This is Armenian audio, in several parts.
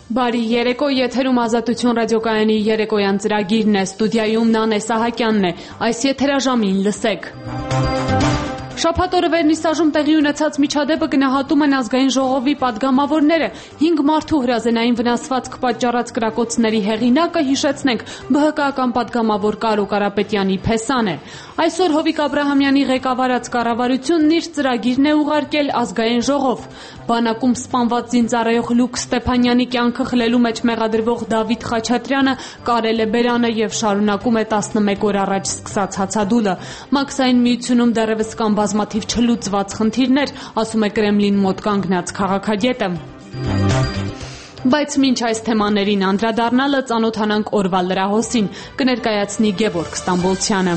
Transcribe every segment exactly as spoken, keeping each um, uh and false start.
Բարի երեկո, եթերում Ազատություն ռադիոկայանի երեկոյան ծրագիրն է, ստուդիայում Նանե Սահակյանն է, այս եթերաժամին լսեք։ Շաբաթ օրը Վերնիսաժում տեղի ունեցած միջադեպը գնահատում են ազգային ժողովի падգամավորները, հինգ մարդու հրազենային վնասվածք պատճառած կրակոցների հեղինակը, հիշեցնենք, ԲՀԿ-ական падգամավոր Կարո Կարապետյանի փեսան է։ Այսօր Հովիկ Աբրահամյանի ղեկավարած կառավարությունն իր ծրագիրն է ուղարկել ազգային ժողով։ Բանակում սպանված զինծառայող Լուկ Ստեփանյանի կյանքը խլելու մեջ մեղադրվող Դավիթ Խաչատրյանը կարել է բերանը եւ շարունակում է տասնմեկ օր առաջ սկսած հացադուլը։ Մաքսային միությունում դեռևս կան բազմաթիվ չլուծված խնդիրներ, ասում է Կրեմլին մոտ կանգնած քաղաքագետը։ Բայց մինչ այս թեմաներին անդրադառնալը ծանոթանանք օրվա լրահոսին, կներկայացնի Գևորգ Ստամբոլցյանը։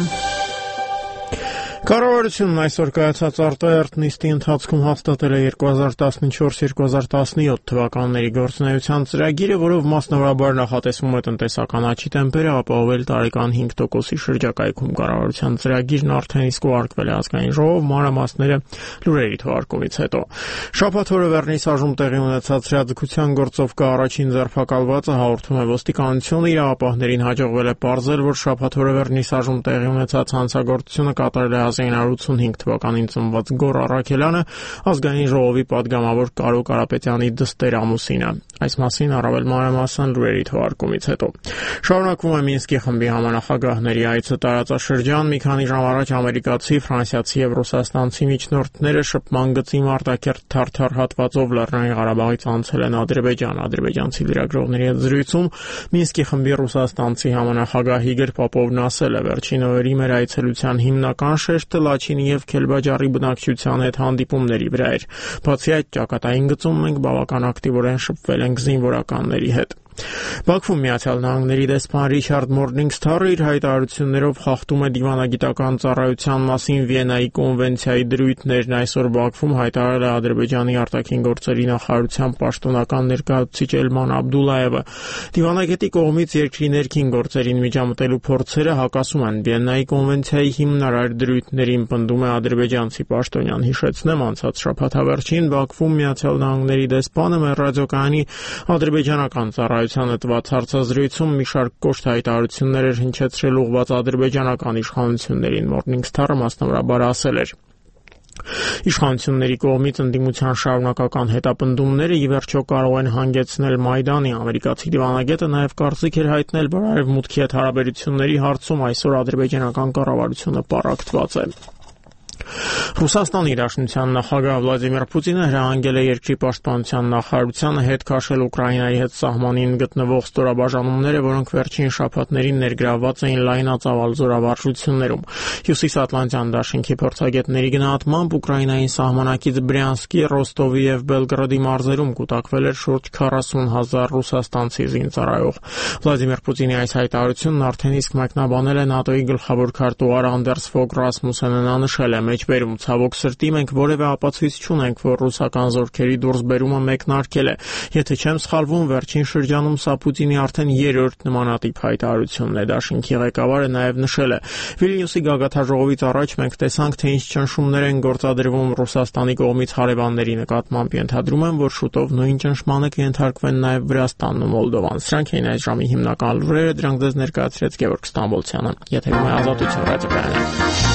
Կառավարությունն այսօր կայացած արտահերթ նիստի ընթացքում հաստատել է երկու հազար տասնչորս երկու հազար տասնյոթ թվականների գործունեության ծրագիրը, որով մասնավորաբար նախատեսվում է տնտեսական աճի տեմպերը ապահովել տարեկան հինգ տոկոսի շրջակայքում։ Կառավարության ծրագիրն արդեն իսկ ուղարկվել է ազգային ժողով, մանրամասները լուրերի թողարկումից հետո։ Շաբաթ օրը Վերնիսաժում տեղի ունեցած հրաձգության գործով կա առաջին ձերբակալվածը հաղորդում է ոստիկանությունը, իրավապահներին հաջողվել է պարզել, որ շաբաթ օրը Վերնիսաժում տեղի ունեցած հանցագործությունը կատարել է հազար ինը հարյուր ութսունհինգ թվականին ծնված Գոռ Առաքելյանը, ազգային ժողովի падգամավոր Կարո Կարապետյանի դստեր ամուսինը։ Այս մասին առավել մանրամասն լուրերի թողարկումից հետո։ Շարունակվում է Մինսկի խմբի համանախագահների այցը տարածաշրջան։ Մի քանի ժամ առաջ ամերիկացի, ֆրանսիացի եւ ռուսաստանցի միջնորդները շփման գծի Մարտակերտ Թարթար հատվածով Լեռնային Ղարաբաղից անցել են Ադրբեջան։ Ադրբեջանցի լրագրողների հետ զրույցում Մինսկի խմբի ռուսաստանցի համանախագահ Իգոր Պոպովն ասել է. «Վերջին օրերի մեր այցելության հիմնական շեշտը Լաչինի եւ Քելբաջարի բնակչության հետ հանդիպումների վրա էր։ Բացի այդ, ճակատային գծում մենք բավական ակտիվորեն շփվել ենք զինվորականների հետ»։ Բաքվում Միացյալ Նահանգների դեսպան Ռիչարդ Մորնինգսթարը իր հայտարարություններով խախտում է դիվանագիտական ծառայության մասին Վիեննայի կոնվենցիայի դրույթներն։ Այսօր Բաքվում հայտարարել է Ադրբեջանի արտաքին գործերի նախարարության պաշտոնական ներկայացուցիչ Էլման Աբդուլլայևը։ Դիվանագետի կողմից երկրի ներքին գործերին միջամտելու փորձերը հակասում են Վիեննայի կոնվենցիայի հիմնարար դրույթներին, պնդում է ադրբեջանցի պաշտոնյան։ Հիշեցնեմ, անցած շաբաթավերջին Բաքվում Միացյալ Նահանգների դեսպանը մեր ռադիոկայանի ադրբեջանական ծառայությանը տված հարցազրույցում մի շարք կոշտ հայտարարություններ էր հնչեցրել ուղղված ադրբեջանական իշխանություններին։ Մորնինգսթարը մասնավորաբար ասել էր. Իշխանությունների կողմից ընդդիմության շարունակական հետապնդումները ի վերջո կարող են հանգեցնել Մայդանի։ Ամերիկացի դիվանագետը նաև կարծիք էր հայտնել, որ Արևմուտքի հետ հարաբերությունների հարցում այսօր ադրբեջանական կառավարությունը պառակտված է։ Ռուսաստանի Դաշնության նախագահ Վլադիմիր Պուտինը հրահանգել է երկրի պաշտպանության նախարարությանը հետ քաշել Ուկրաինայի հետ սահմանին գտնվող ստորաբաժանումները, որոնք վերջին շաբաթներին ներգրավված էին լայնածավալ զորավարժություններում։ Հյուսիսատլանտյան դաշինքի փորձագետների գնահատմամբ Ուկրաինային սահմանակից Բրյանսկի, Ռոստովի եւ Բելգրադի մարզերում կուտակվել էր շուրջ քառասուն հազար ռուսաստանցի զինծառայող։ Վլադիմիր Պուտինի այս հայտարարությունն արդեն իսկ մեկնաբանել է ՆԱՏՕ-ի գլխավոր քարտուղար Անդերս Ֆոգ Ռասմուսենը։ Նա նշել է. «Մեջբերում ցավոք սրտի մենք որևէ ապացույց չունենք, որ ռուսական զորքերի դուրսբերումը մեկնարկել է։ Եթե չեմ սխալվում, վերջին շրջանում սա Պուտինի արդեն երրորդ նմանատիպ հայտարարությունն է»։ Դաշինքի ղեկավարը նաև նշել է. «Վիլնյուսի գագաթնաժողովից առաջ մենք տեսանք, թե ինչ ճնշումներ են գործադրվում Ռուսաստանի կողմից հարևանների նկատմամբ։ Ենթադրում եմ, որ շուտով նույն ճնշմանը կենթարկվեն նաև Վրաստանն ու Մոլդովան»։ Սրանք էին այս ժամի հիմնական լուրերը, դրանք ձեզ ներկայացրեց Գևորգ Ստամբոլցյանը։ Եթերում է Ազատություն ռադիոկայանը։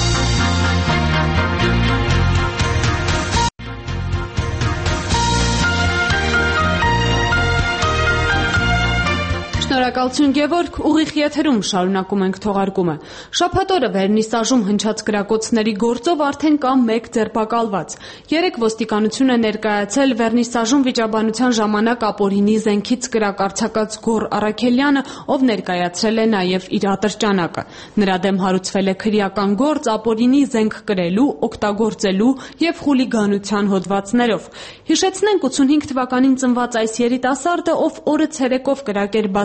Շնորհակալություն Գևորգ, ուղիղ եթերում շարունակում ենք թողարկումը։ Շաբաթ օրը Վերնիսաժում հնչած կրակոցների գործով արդեն կա մեկ ձերբակալված։ Երեկ ոստիկանությունը ներկայացել Վերնիսաժում վիճաբանության ժամանակ ապօրինի զենքից կրակ արձակած Գոռ Առաքելյանը, ով ներկայացրել է նաև իր ատրճանակը։ Նրա դեմ հարուցվել է քրեական գործ ապօրինի զենք կրելու, օգտագործելու եւ խուլիգանության հոդվածներով։ Հիշեցնենք ութսունհինգ թվականին ծնված այս երիտասարդը, ով օրը ցերեկով կրակ էր բացել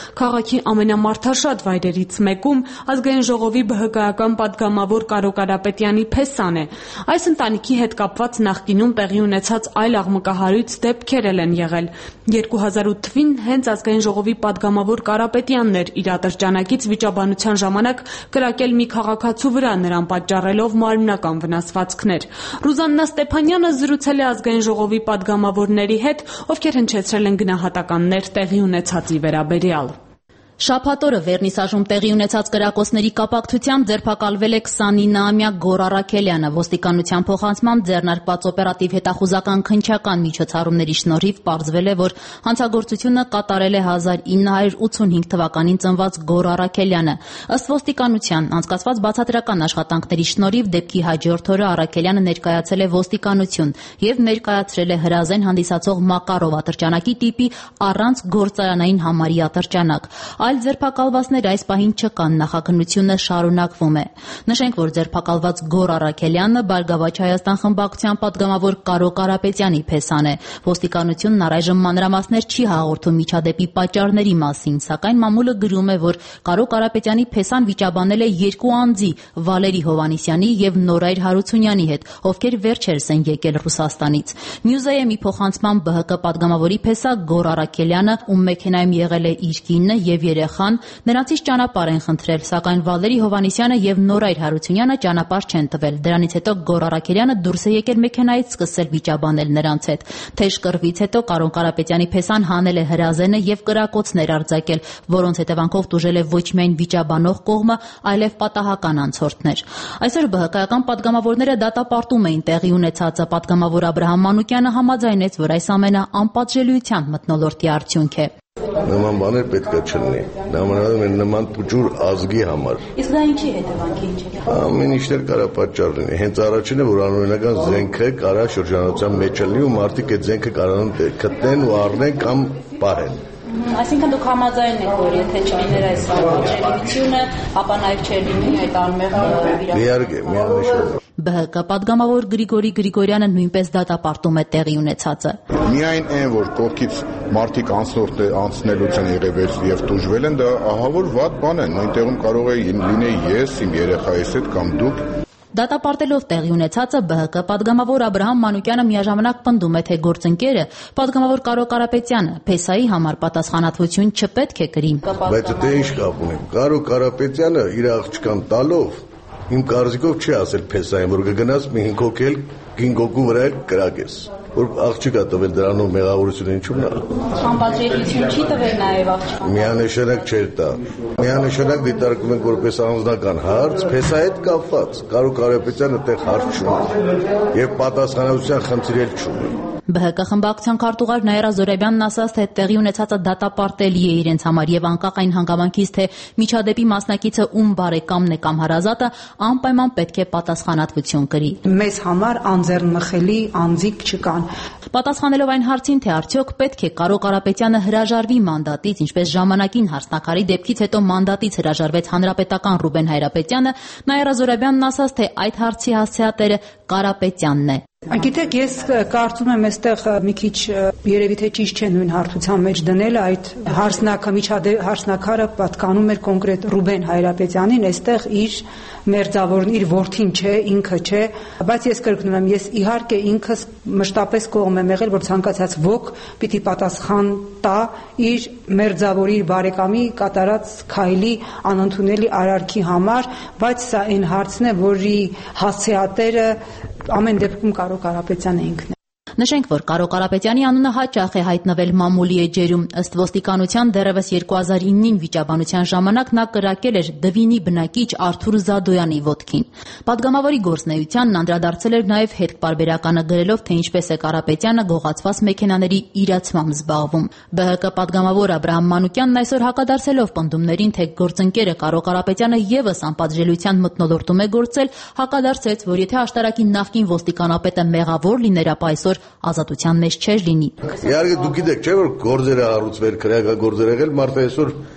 Քաղաքի ամենամարդաշատ վայրերից մեկում ազգային ժողովի ԲՀԿ-ական պատգամավոր Կարո Կարապետյանի փեսան է։ Այս ընտանիքի հետ կապված նախկինում տեղի ունեցած այլ աղմկահարույց դեպքեր են եղել։ երկու հազար ութ թվականին հենց ազգային ժողովի պատգամավոր Կարապետյանն էր իր ատրճանակից վիճաբանության ժամանակ կրակել մի քաղաքացու վրա, նրան պատճառելով մարմնական վնասվածքներ։ Ռուզաննա Ստեփանյանը զրուցել է ազգային ժողովի պատգամավորների հետ, ովքեր հնչեցրել են գնահատականներ տեղի ունեցածի վերաբերյալ։ Շաբաթ օրը Վերնիսաժում տեղի ունեցած կրակոցների կապակցությամբ ձերբակալվել է քսանինամյա Գոռ Առաքելյանը։ Ոստիկանության փոխանցմամբ ձեռնարկված օպերատիվ հետախուզական քննչական միջոցառումների շնորհիվ պարզվել է, որ հանցագործությունը կատարել է հազար ինը հարյուր ութսունհինգ թվականին ծնված Գոռ Առաքելյանը։ Ըստ ոստիկանության, անցկացված բացատրական աշխատանքների շնորհիվ դեպքի հաջորդ օրը Առաքելյանը ներկայացել է ոստիկանություն եւ ներկայացրել է հրազեն հանդիսացող Մակարով ատրճանակի տիպի առանց գործարանային համարի ատրճանակ։ Այլ ձերբակալվածներ այս պահին չկան, նախաքննությունը շարունակվում է։ Նշենք, որ ձերբակալված Գոռ Առաքելյանը Բարգավաճ Հայաստան խմբակցության պատգամավոր Կարո Կարապետյանի փեսան է։ Ոստիկանությունն առայժմ մանրամասներ չի հաղորդում միջադեպի պատճառների մասին, սակայն մամուլը գրում է, որ Կարո Կարապետյանի փեսան վիճաբանել է երկու անձի՝ Վալերի Հովհաննիսյանի եւ Նորայր Հարությունյանի հետ, ովքեր վերջերս են եկել Ռուսաստանից։ Նյուզայեմի փոխանցմամբ ԲՀԿ պատգամավորի փեսա Գոռ Առաքելյանը, ում մեքենայում եղել է իր կինը եւ երեխան, նրանցից ճանապարհ են խնդրել, սակայն Վալերի Հովհաննիսյանը եւ Նորայր Հարությունյանը ճանապարհ չեն տվել։ Դրանից հետո Գոռ Առաքելյանը դուրս է եկել մեքենայից, սկսել վիճաբանել նրանց հետ։ Թեժ կռվից հետո Կարո Կարապետյանի փեսան հանել է հրազենը եւ կրակոցներ արձակել, որոնց հետևանքով տուժել է ոչ միայն վիճաբանող կողմը, այլև պատահական անցորդներ։ Այսօր ԲՀԿ-ական պատգամավորները դատապարտում էին տեղի ունեցածը։ Պատգամավոր Աբրահամ Մանուկյանը համաձայնեց, որ այս ամենը անպատժելիության մթնոլորտի արդյունք է։ Նման բաներ պետք է չլինի։ Դա մնում է նման փուճուր ազգի համար։ Իսկ դա ինչի հետևանքի ինչ է։ Ամեն ինչներ կարա պատճառ լինի։ Հենց առաջինը, որ անօրինական զենքը կարա շրջանառության մեջ լինի ու մարդիկ այդ զենքը կարան գտնեն ու առնեն կամ պահեն։ Այսինքն դուք համաձայն եք, որ եթե չլիներ այս անպատժելիությունը, ապա նաև չէր լինի այդ անմեղ վիրավորությունը։ Իհարկե, միանշանակ։ ԲՀԿ պատգամավոր Գրիգորի Գրիգորյանը նույնպես դատապարտում է տեղի ունեցածը։ Միայն այն, որ կողքից մարդիկ անցնորդ անցնելուց են եղել եւ տուժվել են, դա ահա որ վատ բան է։ Նույն տեղում կարող է լինել ես, իմ երեխայիս հետ կամ դուք։ Դատապարտելով տեղի ունեցածը ԲՀԿ պատգամավոր Աբրահամ Մանուկյանը միաժամանակ պնդում է, թե գործընկերը պատգամավոր Կարո Կարապետյանը փեսայի համար պատասխանատվություն չպետք է կրի։ Բայց դե ինչ կապ ունի։ Կարո Կարապետյանը իր աղջկան տալով իմ կարծիքով չի ասել փեսային, որ կգնաս մի հինգ հոգել գինգոկու վրա կրակես, որ աղջիկա տվել դրանով մեղավորություն ինչու՞մն է։ Անպատժելիություն չի տվել նաև աղջկան։ Միանշանակ չէր տա։ Միանշանակ դիտարկում ենք որպես անձնական հարց, փեսայի հետ կապված։ Կարո Կարապետյանը այդտեղ հարց չունի եւ պատասխանատվության խնդիր էլ չունի։ ԲՀԿ խմբակցության քարտուղար Նաիրա Զորաբյանն ասաց, թե տեղի ունեցածը դատապարտելի է իրենց համար եւ անկախ այն հանգամանքից, թե միջադեպի մասնակիցը ում բարեկամն է կամ հարազատը, անպայման պետք է պատասխանատվություն կրի։ Մեզ համար անձեռնմխելի անձիկ չկան։ Պատասխանելով այն հարցին, թե արդյոք պետք է Կարո Կարապետյանը հրաժարվի մանդատից, ինչպես ժամանակին Հարսնակարի դեպքից հետո մանդատից հրաժարվեց հանրապետական Ռուբեն Հայրապետյանը, Նաիրա Զորաբյանն ասաց, թե այդ հարցի հասցեատերը Կարապետյանն է։ Գիտեք, ես կարծում եմ, այստեղ մի քիչ երևի թե ճիշտ չէ նույն հարթության մեջ դնել այդ հարսնակը հարսնակարը պատկանում էր կոնկրետ Ռուբեն Հայրապետյանին, այստեղ իր մերձավորն, իր որդին չէ, ինքը չէ, բայց ես կրկնում եմ, ես իհարկե ինքս մշտապես կողմ եմ եղել, որ ցանկացած ոք պիտի պատասխան տա իր մերձավորի, իր բարեկամի կատարած քայլի անընդունելի արարքի համար, բայց սա այն հարցն է, որի հասցեատերը ամեն դեպքում Կարո Կարապետյանը ինքն է։ Նշենք, որ Կարո Կարապետյանի անունը հաճախ է հայտնվել մամուլի էջերում։ Ըստ ոստիկանության դեռևս երկու հազար իննին վիճաբանության ժամանակ նա կրակել էր Դվինի բնակիչ Արթուր Զադոյանի ոտքին։ Պատգամավորի գործնեությանն անդրադարձել էր նաև հետպարբերականը գրելով, թե ինչպես է Կարապետյանը գողացված մեքենաների իրացմամբ զբաղվում։ ԲՀԿ պատգամավոր Աբրահամ Մանուկյանն այսօր հակադարձելով պնդումներին, թե գործընկերը Կարո Կարապետյանը եւս անպատժելիության մթնոլորտում է գործել, հակադարձեց, որ եթե աշտարակի նախկին ոստիկանապետը մեղավոր լիներ, ապա այսօր ազատության մեջ չէր լինի։ Իհարկե դուք գիտեք, չէ՞ որ գործերը հարուցվել, քրեական գործեր եղել, մարդը այսօր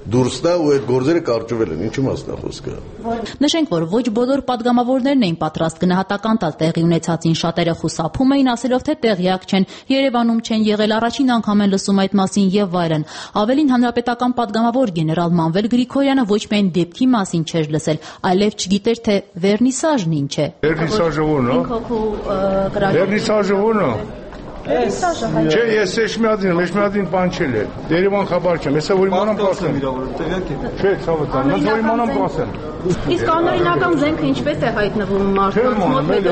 դուրսն է ու այդ գործերը կարճվել են, ինչի մասն է խոսքը։ Նշենք, որ ոչ բոլոր падգամավորներն էին պատրաստ գնահատական տալ տեղի ունեցածին, շատերը խուսափում էին, ասելով, թե տեղյակ չեն, Երևանում չեն եղել, առաջին անգամ են լսում այդ մասին եւ այլն։ Ավելին, հանրապետական падգամավոր գեներալ Մանվել Գրիգորյանը ոչ միայն դեպքի մասին չէր լսել, այլև չգիտեր, թե վերնիսաժն ինչ է։ Վերնիսաժը ո՞ն է։ Վերնիսաժը ո՞ն է։ Չէ, ես Էշմիադին, Էշմիադին պանչել է։ Երևան խաբար չեմ, հեսա որ իմանամ պասեմ։ Չէ, ցավոտ, ոնց որ իմանամ պասեմ։ Իսկ անօրինական զենքը ինչպես է հայտնվում մարդկանց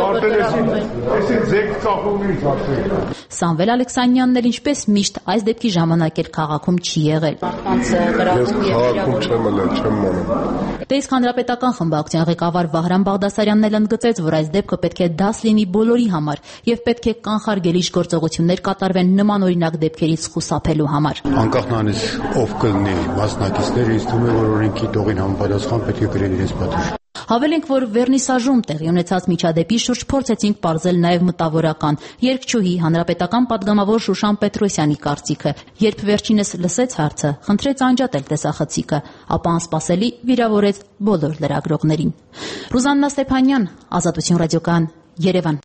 մոտ։ Սամվել Ալեքսանյանն էլ ինչպես միշտ այս դեպքի ժամանակ էլ քաղաքում չի եղել։ Ես քաղաքում չեմ ելել, չեմ մոնում։ Դե իսկ հանրապետական խմբակցության ղեկավար Վահրամ Բաղդասարյանն էլ ընդգծեց, որ այս դեպքը պետք է դաս լինի բոլորի համար եւ պետք է կանխարգելիչ գործողություններ կատարվեն նման օրինակ դեպքերից խուսափելու համար։ Անկախ նրանից ով կլինի մասնակիցները, ինձ թվում է, որ օրենքի դողին համապատասխան պետք է գրեն իրենց պատիժը։ Հավելենք, որ վերնիսաժում տեղի ունեցած միջադեպի շուրջ փորձեցինք պարզել նաև մտավորական երգչուհի հանրապետական падգամավոր Շուշան Պետրոսյանի կարծիքը։ Երբ վերջինս լսեց հարցը, խնդրեց անջատել տեսախցիկը, ապա անսպասելի վիրավորեց բոլոր լրագրողներին։ Ռուզաննա Ստեփանյան, Ազատություն ռադիոկայան, Երևան։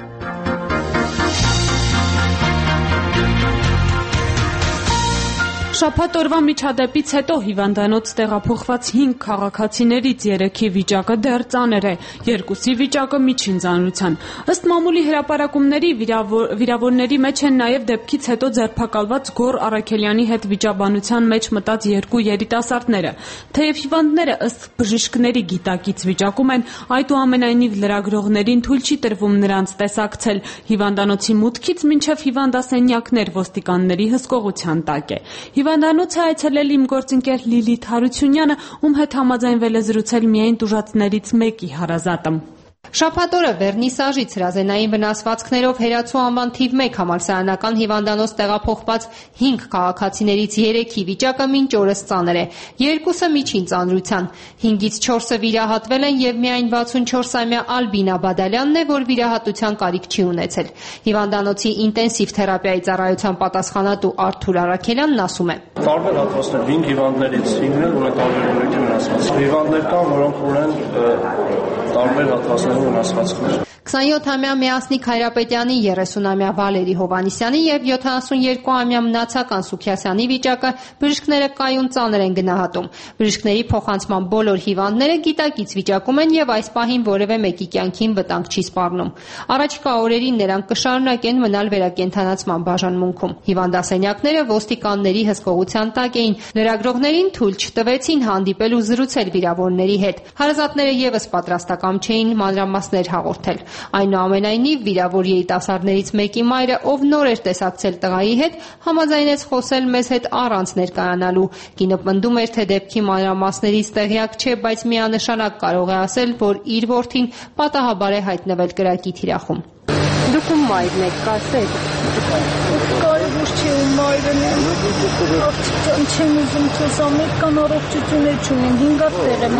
Շաբաթ օրվա միջադեպից հետո հիվանդանոց տեղափոխված հինգ քաղաքացիներից երեքի վիճակը դեռ ծանր է, երկուսի վիճակը միջին ծանրության։ Ըստ մամուլի հրապարակումների վիրավորների մեջ են նաև դեպքից հետո ձերբակալված Գոռ Առաքելյանի հետ վիճաբանության մեջ մտած երկու երիտասարդները։ Թեև հիվանդները ըստ բժիշկների գիտակից վիճակում են, այդուամենայնիվ լրագրողներին թույլ չի տրվում նրանց տեսակցել։ Հիվանդանոցի մուտքից մինչև հիվանդասենյակներ ոստիկանների հսկողության տակ է։ Հիվանդանոցը այցելել իմ գործընկեր Լիլիթ Հարությունյանը, ում հետ համաձայնվել է զրուցել միայն տուժածներից մեկի հարազատը։ Շաբաթ օրը վերնիսաժից հրազենային վնասվածքներով Հերացու անվան թիվ մեկ համալսարանական հիվանդանոց տեղափոխված հինգ քաղաքացիներից երեքի վիճակը մինչ օրս ծանր է։ Երկուսը միջին ծանրության, հինգից չորսը վիրահատվել են եւ միայն վաթսունչորսամյա Ալբինա Բադալյանն է, որ վիրահատության կարիք չի ունեցել։ Հիվանդանոցի ինտենսիվ թերապիայի ծառայության պատասխանատու Արթուր Առաքելյանն ասում է. Տարբեր հատվածներ հինգ հիվանդներից հինգն էլ ունեն տարբեր օրենքի վնասվածքներ։ Հիվանդներ կան, որոնք ունեն տարբեր հատվածներում վնասվածքներ։ քսանյոթամյա Միասնիկ Հայրապետյանի, երեսունամյա Վալերի Հովանիսյանի եւ յոթանասունյոթամյա Մնացական Սուքիասյանի վիճակը բժիշկները կայուն ծանր են գնահատում։ Բժիշկների փոխանցման բոլոր հիվանդները գիտակից վիճակում են եւ այս պահին որևէ մեկի կյանքին վտանգ չի սպառնում։ Առաջիկա օրերին նրանք կշարունակեն մնալ վերակենդանացման բաժանմունքում։ Հիվանդասենյակները ոստիկանների հսկողության տակ էին։ Լրագրողներին թույլ չտվեցին հանդիպել ու զրուցել վիրավորների հետ։ Հարազատները եւս պատրաստական չէին մանրամասներ հաղորդել։ Այնուամենայնիվ վիրավոր երիտասարդներից մեկի մայրը, ով նոր էր տեսակցել տղայի հետ, համաձայնեց խոսել մեզ հետ առանց ներկայանալու։ Կինը պնդում էր, թե դեպքի մանրամասներից տեղյակ չէ, բայց միանշանակ կարող է ասել, որ իր որդին պատահաբար է հայտնվել կրակի թիրախում։ Դուք ում մայրն եք, կասեք։ Կարևոր չէ ում մայրն է։ Աղջիկան չեմ ուզում խոսամ, մեկ կան առողջություններ չունեն, հինգատ տեղ եմ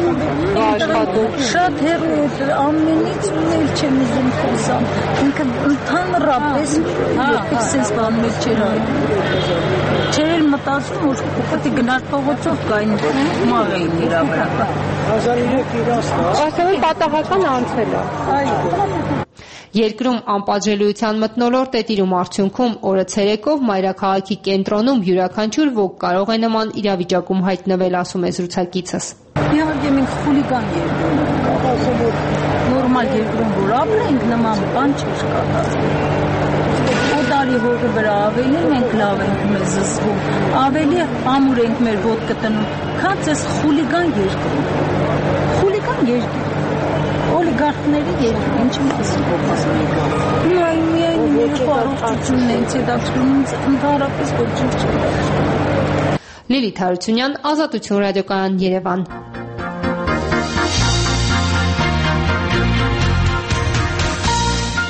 ապել։ Շատ հեռու է ամենից ունել չեմ ուզում խոսամ։ Ինքը ընդհանրապես երբեք սենց բան մեկ չէր այլ։ Չէր էլ մտածում, որ պետք է գնար փողոցով կային մաղ էին իրա վրա։ հազար երեք իրաստ։ Ասում են պատահական անցել է։ Այո։ Երկրում անպատժելիության մթնոլորտ է տիրում արդյունքում օրը ցերեկով մայրաքաղաքի կենտրոնում յուրաքանչյուր ոք կարող է նման իրավիճակում հայտնվել, ասում է զրուցակիցս։ Իհարկե մենք խուլիգան երկրում ենք, ասում որ նորմալ երկրում որ ապրենք նման բան չէր կատարվում։ Օտարի հողի վրա ավելի մենք լավ ենք մեզ զսվում, ավելի ամուր ենք մեր ոտքը տնում, քան այս խուլիգան երկրում։ Խուլիգան երկիր օլիգարխների երկիր, ինչի մասին խոսում։ Միայն միայն երկու առողջությունն է ինձ հետաքրքրում, ընդհանրապես ոչինչ չէ։ Լիլիթ Հարությունյան, Ազատություն ռադիոկայան, Երևան։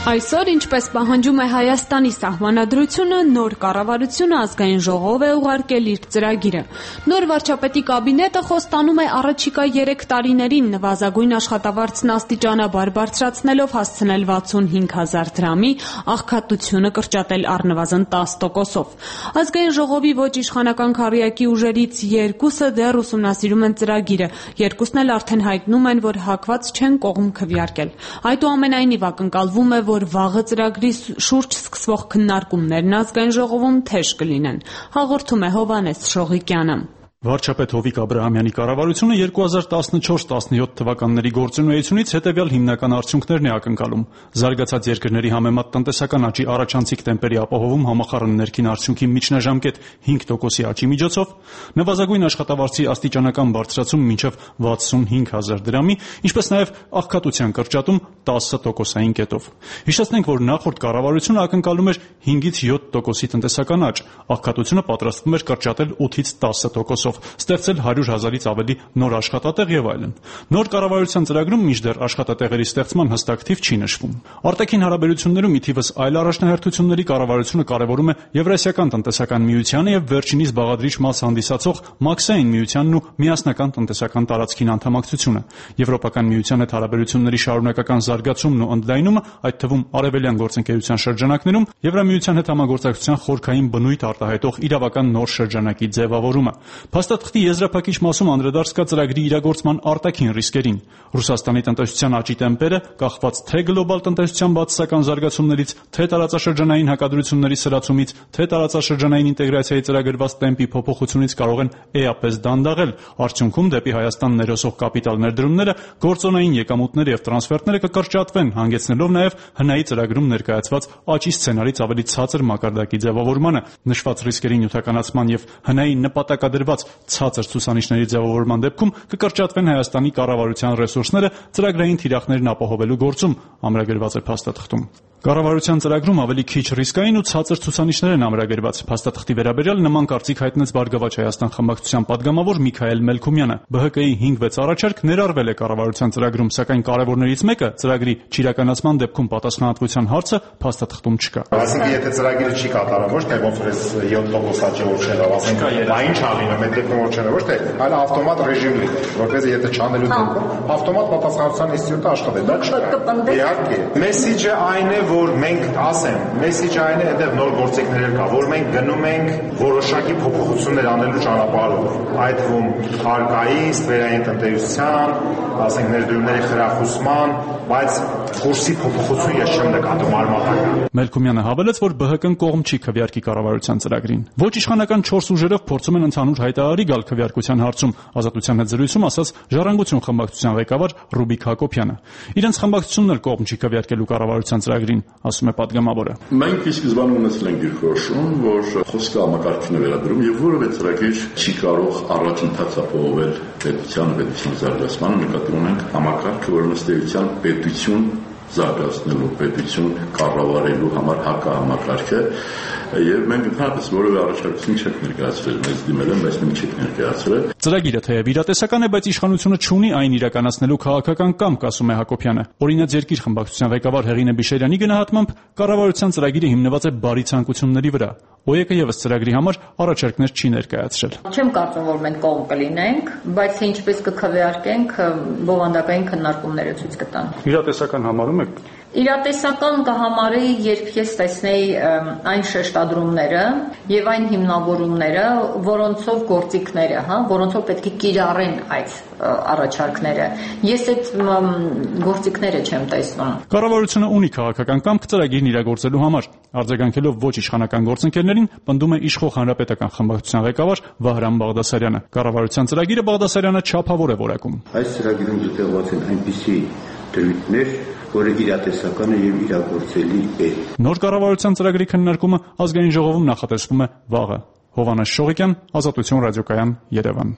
Այսօր, ինչպես պահանջում է Հայաստանի սահմանադրությունը, նոր կառավարությունը ազգային ժողով է ուղարկել իր ծրագիրը։ Նոր վարչապետի կաբինետը խոստանում է առաջիկա երեք տարիներին նվազագույն աշխատավարձն աստիճանաբար բարձրացնելով հասցնել վաթսունհինգ հազար դրամի, աղքատությունը կրճատել առնվազն տասը տոկոսով։ Ազգային ժողովի ոչ իշխանական քառյակի ուժերից երկուսը դեռ ուսումնասիրում են ծրագիրը, երկուսն էլ արդեն հայտնում են, որ հակված չեն կողմ քվեարկել։ Այդուամենայնիվ ակնկալվում է, որ վաղը ծրագրի շուրջ սկսվող քննարկումներն ազգային ժողովում թեժ կլինեն, հաղորդում է Հովհաննես Շողիկյանը։ Վարչապետ Հովիկ Աբրահամյանի կառավարությունը երկու հազար տասնչորս տասնյոթ թվականների գործունեությունից հետևյալ հիմնական արդյունքներն է ակնկալում. զարգացած երկրների համեմատ տնտեսական աճի առաջանցիկ տեմպերի ապահովում համախառն ներքին արդյունքի միջնաժամկետ հինգ տոկոսի աճի միջոցով, նվազագույն աշխատավարձի աստիճանական բարձրացում մինչև վաթսունհինգ հազար դրամի, ինչպես նաև աղքատության կրճատում տասը տոկոսային կետով։ Հիշեցնենք, որ նախորդ կառավարությունը ակնկալում էր հինգից յոթ տոկոսի տնտեսական աճ, աղքատությունը պատրաստվում էր կրճատել ութից տասը տոկոսով, ստեղծել հարյուր հազարից ավելի նոր աշխատատեղ եւ այլն։ Նոր կառավարության ծրագրում մինչդեռ աշխատատեղերի ստեղծման հստակ թիվ չի նշվում։ Արտաքին հարաբերություններում ի թիվս այլ առաջնահերթությունների կառավարությունը կարևորում է Եվրասիական տնտեսական միությանը եւ վերջինիս բաղադրիչ մաս հանդիսացող Մաքսային միությանն ու միասնական տնտեսական տարածքին անդամակցությունը։ Եվրոպական միության հետ հարաբերությունների շարունակական զարգացումն ու ընդլայնումը, այդ թվում արևելյան գործընկերության շրջանակներում Եվրամիության հետ համագործակցության խորքային բնույթ արտահայտող իրավական նոր շրջանակի ձևավորումը։ Փաստաթղթի եզրափակիչ մասում անդրադարձ կա ծրագրի իրագործման արտաքին ռիսկերին։ Ռուսաստանի տնտեսության աճի տեմպերը կախված թե գլոբալ տնտեսության բացասական զարգացումներից, թե տարածաշրջանային հակադրությունների սրացումից, թե տարածաշրջանային ինտեգրացիայի ծրագրված տեմպի փոփոխությունից կարող են էապես դանդաղել։ Արդյունքում դեպի Հայաստան ներոսող կապիտալ ներդրումները, գործոնային եկամուտները եւ տրանսֆերտները կկրճատվեն, հանգեցնելով նաեւ հնայի ծրագրում ներկայացված աճի սցենարից ավելի ցածր մակարդակի ձևավորմանը։ Նշված ռիսկերի նյութականացման եւ հնայի նպատակադրված ցածր ցուցանիշների ձևավորման դեպքում կկրճատվեն Հայաստանի կառավարության ռեսուրսները ծրագրային թիրախներն ապահովելու գործում, ամրագրված է փաստաթղթում։ Կառավարության ծրագրում ավելի քիչ ռիսկային ու ցածր ցուցանիշներ են ամրագրված։ Փաստաթղթի վերաբերյալ նման կարծիք հայտնեց Բարգավաճ Հայաստան խմբակցության падգամավոր Միքայել Մելքումյանը։ Բ Հ Կ-ի հինգ վեց առաջարկ ներառվել է կառավարության ծրագրում, սակայն կարևորներից մեկը ծրագրի չիրականացման դեպքում պատասխանատվության հարցը փաստաթղթում չկա։ Այսինքն եթե ծրագիրը չի կատարվում, ոչ թե ոնց որ էս յոթ տոկոս աճի որ չեղավ, ասենք, բա ինչ ա լինում, այդ դեպքում որ չեղավ, ոչ թե այլ ավտոմատ ռեժիմ լինի, որովհետեւ եթե չանելու դեպքում ավտոմատ պատասխանատվության ինստիտուտը աշխատի։ Դա չէ։ Իհարկե։ Մեսիջը այն է, որ մենք ասեմ, մեսիջը այն է, այդտեղ նոր գործիքներ կա, որ մենք գնում ենք որոշակի փոփոխություններ անելու ճանապարհով, այդ թվում հարկային, ստվերային տնտեսության, ասենք ներդրումների խրախուսման, բայց կուրսի փոփոխություն ես չեմ նկատում արմատական։ Մելքումյանը հավելեց, որ Բ Հ Կ-ն կողմ չի քվեարկի կառավարության ծրագրին։ Ոչ իշխանական չորս ուժերով փորձում են ընդհանուր հայտարարի գալ քվեարկության հարցում, Ազատության հետ զրույցում ասաց Ժառանգություն խմբակցության ղեկավար Ռուբիկ Հակոբյանը։ Իրենց խմբակցությունն էլ կողմ չի քվեարկելու կառավարության ծրագրին, ասում է падգամավորը։ Մենք ի սկզբանե ունեցել ենք դիրքորոշում, որ խոսքը համակարգին է վերաբերում եւ որևէ ծրագիր չի կարող առաջընթաց ապահովել պետության պետության զարգացմանը, նկատի ունենք համակարգը, որն ըստ էության պետություն զարգացնելու, պետություն կառավարելու համար հակահամակարգ է եւ մենք ընդհանրապես որևէ առաջարկություն չենք ներկայացրել, մեզ դիմել են, բայց մենք չենք ներկայացրել։ Ծրագիրը թեև իրատեսական է, բայց իշխանությունը չունի այն իրականացնելու քաղաքական կամք, ասում է Հակոբյանը։ Օրինաց երկիր խմբակցության ղեկավար Հեղինե Բիշերյանի գնահատմամբ կառավարության ծրագիրը հիմնված է բարի ցանկությունների վրա։ Օ Ե Կ-ը եւս ծրագրի համար առաջարկներ չի ներկայացրել։ Չեմ կարծում, որ մենք կողմ կլինենք, բայց ինչպես կքվեարկենք, բովանդակային քննարկումները ցույց կտան։ Իրատեսական համարում եք։ Իրատեսական կհամարի, երբ ես տեսնեի այն շեշտադրումները եւ այն հիմնավորումները, որոնցով գործիքները, հա, որոնցով պետք է կիրառեն այդ առաջարկները։ Ես այդ գործիքները չեմ տեսնում։ Կառավարությունը ունի քաղաքական կամք ծրագիրն իրագործելու համար։ Արձագանքելով ոչ իշխանական գործընկերներին, պնդում է իշխող հանրապետական խմբակցության ղեկավար Վահրամ Բաղդասարյանը։ Կառավարության ծրագիրը Բաղդասարյանը չափավոր է որակում։ Այս ծրագիրում դիտված են այնպիսի դրույթներ, որը իրատեսական է եւ իրագործելի է։ Նոր կառավարության ծրագրի քննարկումը ազգային ժողովում նախատեսվում է վաղը։ Հովհաննես Շողիկյան, Ազատություն ռադիոկայան, Երևան։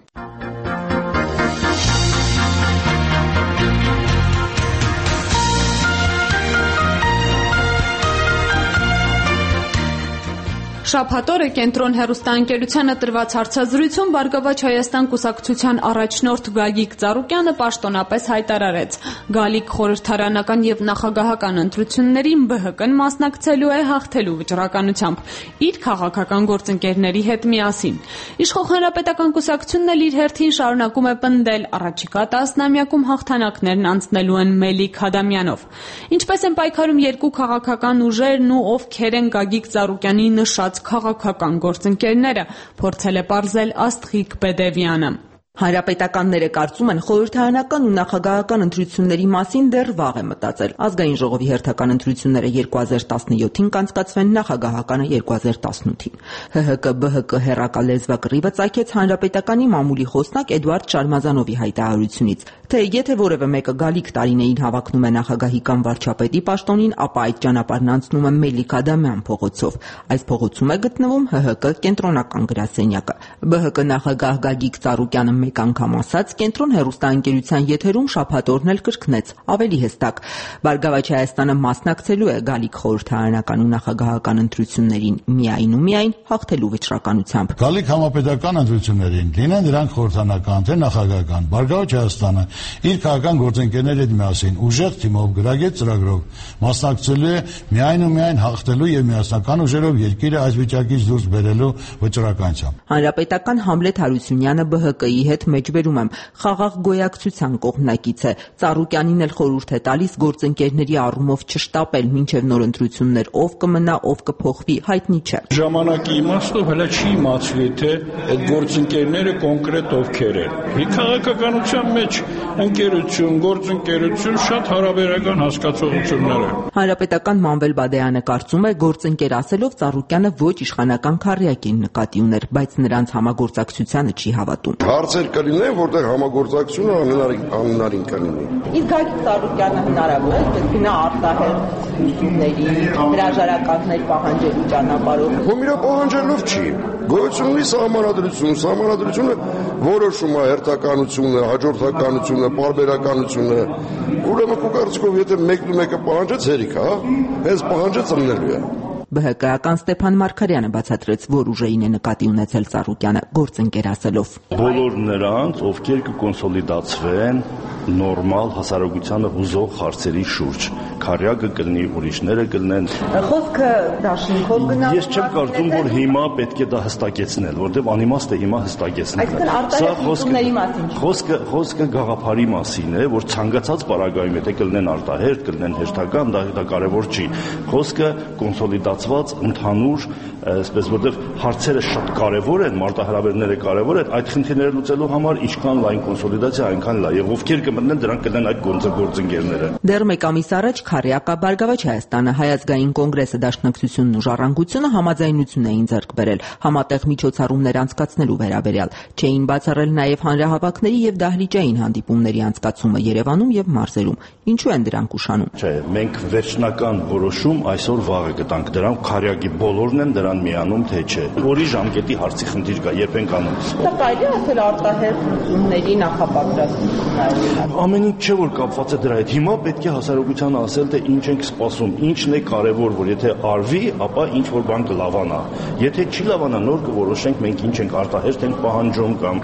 Շաբաթ օրը Կենտրոն հեռուստաընկերությանը տրված հարցազրույցում Բարգավաճ Հայաստան կուսակցության առաջնորդ Գագիկ Ծառուկյանը պաշտոնապես հայտարարեց. Գալիք խորհրդարանական եւ նախագահական ընտրություններին ԲՀԿ-ն մասնակցելու է հաղթելու վճռականությամբ իր քաղաքական գործընկերների հետ միասին։ Իշխող Հանրապետական կուսակցությունն էլ իր հերթին շարունակում է պնդել առաջիկա տասնամյակում հաղթանակներն անցնելու են Մելիք Ադամյանով։ Ինչպես են պայքարում երկու քաղաքական ուժերն ու ովքեր են Գագիկ Ծառուկյանի նշած քաղաքական գործընկերները, փորձել է պարզել Աստղիկ Բեդևյանը։ Հանրապետականները կարծում են խորհրդարանական ու նախագահական ընտրությունների մասին դեռ վաղ է մտածել։ Ազգային ժողովի հերթական ընտրությունները երկու հազար տասնյոթին կանցկացվեն, նախագահականը երկու հազար տասնութին։ ՀՀԿ-ԲՀԿ հեռակալեզվակռիվը ծագեց Հանրապետականի մամուլի խոսնակ Էդուարդ Շարմազանովի հայտարարությունից, թե եթե որևէ մեկը գալիք տարիներին հավակնում է նախագահի կամ վարչապետի պաշտոնին, ապա այդ ճանապարհն անցնում է Մելիք Ադամյան փողոցով։ Այս փողոցում է գտնվում ՀՀԿ կենտրոնական գրասենյակը։ ԲՀԿ նախագահ Գագիկ Ծառուկյանը մեկ անգամ ասաց, Կենտրոն հեռուստաընկերության եթերում շաբաթ օրն էլ կրկնեց, ավելի հստակ. Բարգավաճ Հայաստանը մասնակցելու է գալիք խորհրդարանական ու նախագահական ընտրություններին միայն ու միայն հաղթելու վճռականությամբ։ Գալիք համապետական ընտրություններին, լինեն դրանք խորհրդարանական թե նախագահական, Բարգավաճ Հայաստանը իր քաղաքական գործընկերների հետ միասին ուժեղ թիմով գրագետ ծրագրով մասնակցելու է միայն ու միայն հաղթելու եւ միասնական ուժերով երկիրը այս վիճակից դուրս բերելու վճռականությամբ։ Հանրապետական Համլետ Հարությունյանը ԲՀԿ-ի հետ մեջբերում եմ, խաղաղ գոյակցության կողմնակից է։ Ծառուկյանին էլ խորհուրդ է տալիս գործընկերների առումով չշտապել մինչև նոր ընտրություններ, ով կմնա, ով կփոխվի, հայտնի չէ։ Ժամանակի իմաստով հələ չի իմացվի, թե այդ գործընկերները կոնկրետ ովքեր են։ Մի քաղաքականության մեջ ընկերություն, գործընկերություն շատ հարաբերական հասկացողություններ են։ Հանրապետական Մանվել Բադեյանը կարծում է, գործընկեր ասելով Ծառուկյանը ոչ իշխանական քառյակին նկատի ուներ, բայց նրանց համագործակցությանը չի հավատում։ Հարցեր կլինեն, որտեղ համագործակցությունը անհնարին կլինի։ Իսկ Գագիկ Ծառուկյանը հնարավոր է, պետք է նա արտահերթ ուսումների, հրաժարականներ պահանջելու ճանապարհով։ Ոմիրա պահանջելով չի։ Գոյություն ունի սահմանադրություն, սահմանադրությունը որոշում է հերթականությունը, հաջորդականությունը, պարբերականությունը։ Ուրեմն կուկարծքով եթե մեկն ու մեկը պահանջեց հերիք, հա, հենց պահանջեց ըննելու է։ ԲՀԿ-ական Ստեփան Մարգարյանը բացատրեց, որ ուժային է նկատի ունեցել Ծառուկյանը գործընկեր ասելով։ Բոլոր նրանց, ովքեր կկոնսոլիդացվեն նորմալ հասարակությանը հուզող հարցերի շուրջ, քարյակը կլինի, ուրիշները կլինեն։ Խոսքը դաշինքով գնալու։ Ես չեմ կարծում, որ հիմա պետք է դա հստակեցնել, որտեղ անիմաստ է հիմա հստակեցնել։ Այսինքն արտահերթությունների մասին։ Խոսքը խոսքը գաղափարի մասին է, որ ցանկացած պարագայում եթե կլինեն արտահերթ, կլինեն հերթական, դա դա կարևոր չի։ Խոսքը կոնսոլիդացված ընդհանուր, այսպես որտեղ հարցերը շատ կարևոր են, մարտահրավերները կարևոր են, այդ խնդիրները լուծելու համար ինչքան լայն կոնսոլիդացիա, այնքան լավ, եւ ովքեր կմտնեն, դրանք կլինեն այդ գործընկերները։ Դեռ մեկ ամիս առաջ Քարյակա Բարգավաճ Հայաստանը, Հայ ազգային կոնգրեսը, Դաշնակցությունն ու Ժառանգությունը համաձայնություն էին ձեռք բերել համատեղ միջոցառումներ անցկացնելու վերաբերյալ, չէին բացառել նաեւ հանրահավաքների եւ դահլիճային հանդիպումների անցկացումը Երևանում եւ մարզերում։ Ինչու են դրանք ուշանում։ Չէ, մենք վերջնական որոշում այսօր վաղը կտանք, դրանք Քարյակի բոլորն են դրան միանում, թե չէ։ Որի ժամկետի հարցի խնդիր կա, երբ ենք անում։ Դա կարելի է ասել արտահերթ ուսումների նախապատրաստությունն։ Ամեն ինչ չէ որ կապված է դրա հետ։ Հիմա պետք է հասարակությանը ասել, թե ինչ ենք սպասում, ինչն է կարևոր, որ եթե արվի, ապա ինչ որ բան կլավանա։ Եթե չի լավանա, նոր կորոշենք մենք ինչ ենք արտահերթ ենք պահանջում կամ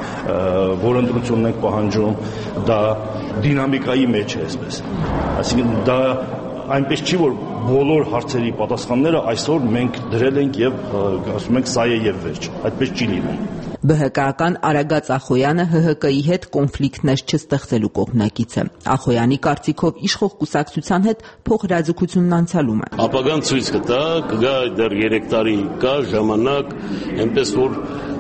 որ ընտրությունն ենք պահանջում, դա դինամիկայի մեջ է, այսպես։ Այսինքն դա այնպես չի որ բոլոր հարցերի պատասխանները այսօր մենք դրել ենք եւ ասում ենք սա է եւ վերջ։ Այդպես չի լինում։ ԲՀԿ-ական Արագած Ախոյանը ՀՀԿ-ի հետ կոնֆլիկտներ չստեղծելու կողմնակից է։ Ախոյանի կարծիքով իշխող կուսակցության հետ փոխհրաձգությունն անցյալում է։ Ապագան ցույց կտա, կգա դեռ երեք տարի կա ժամանակ, այնպես որ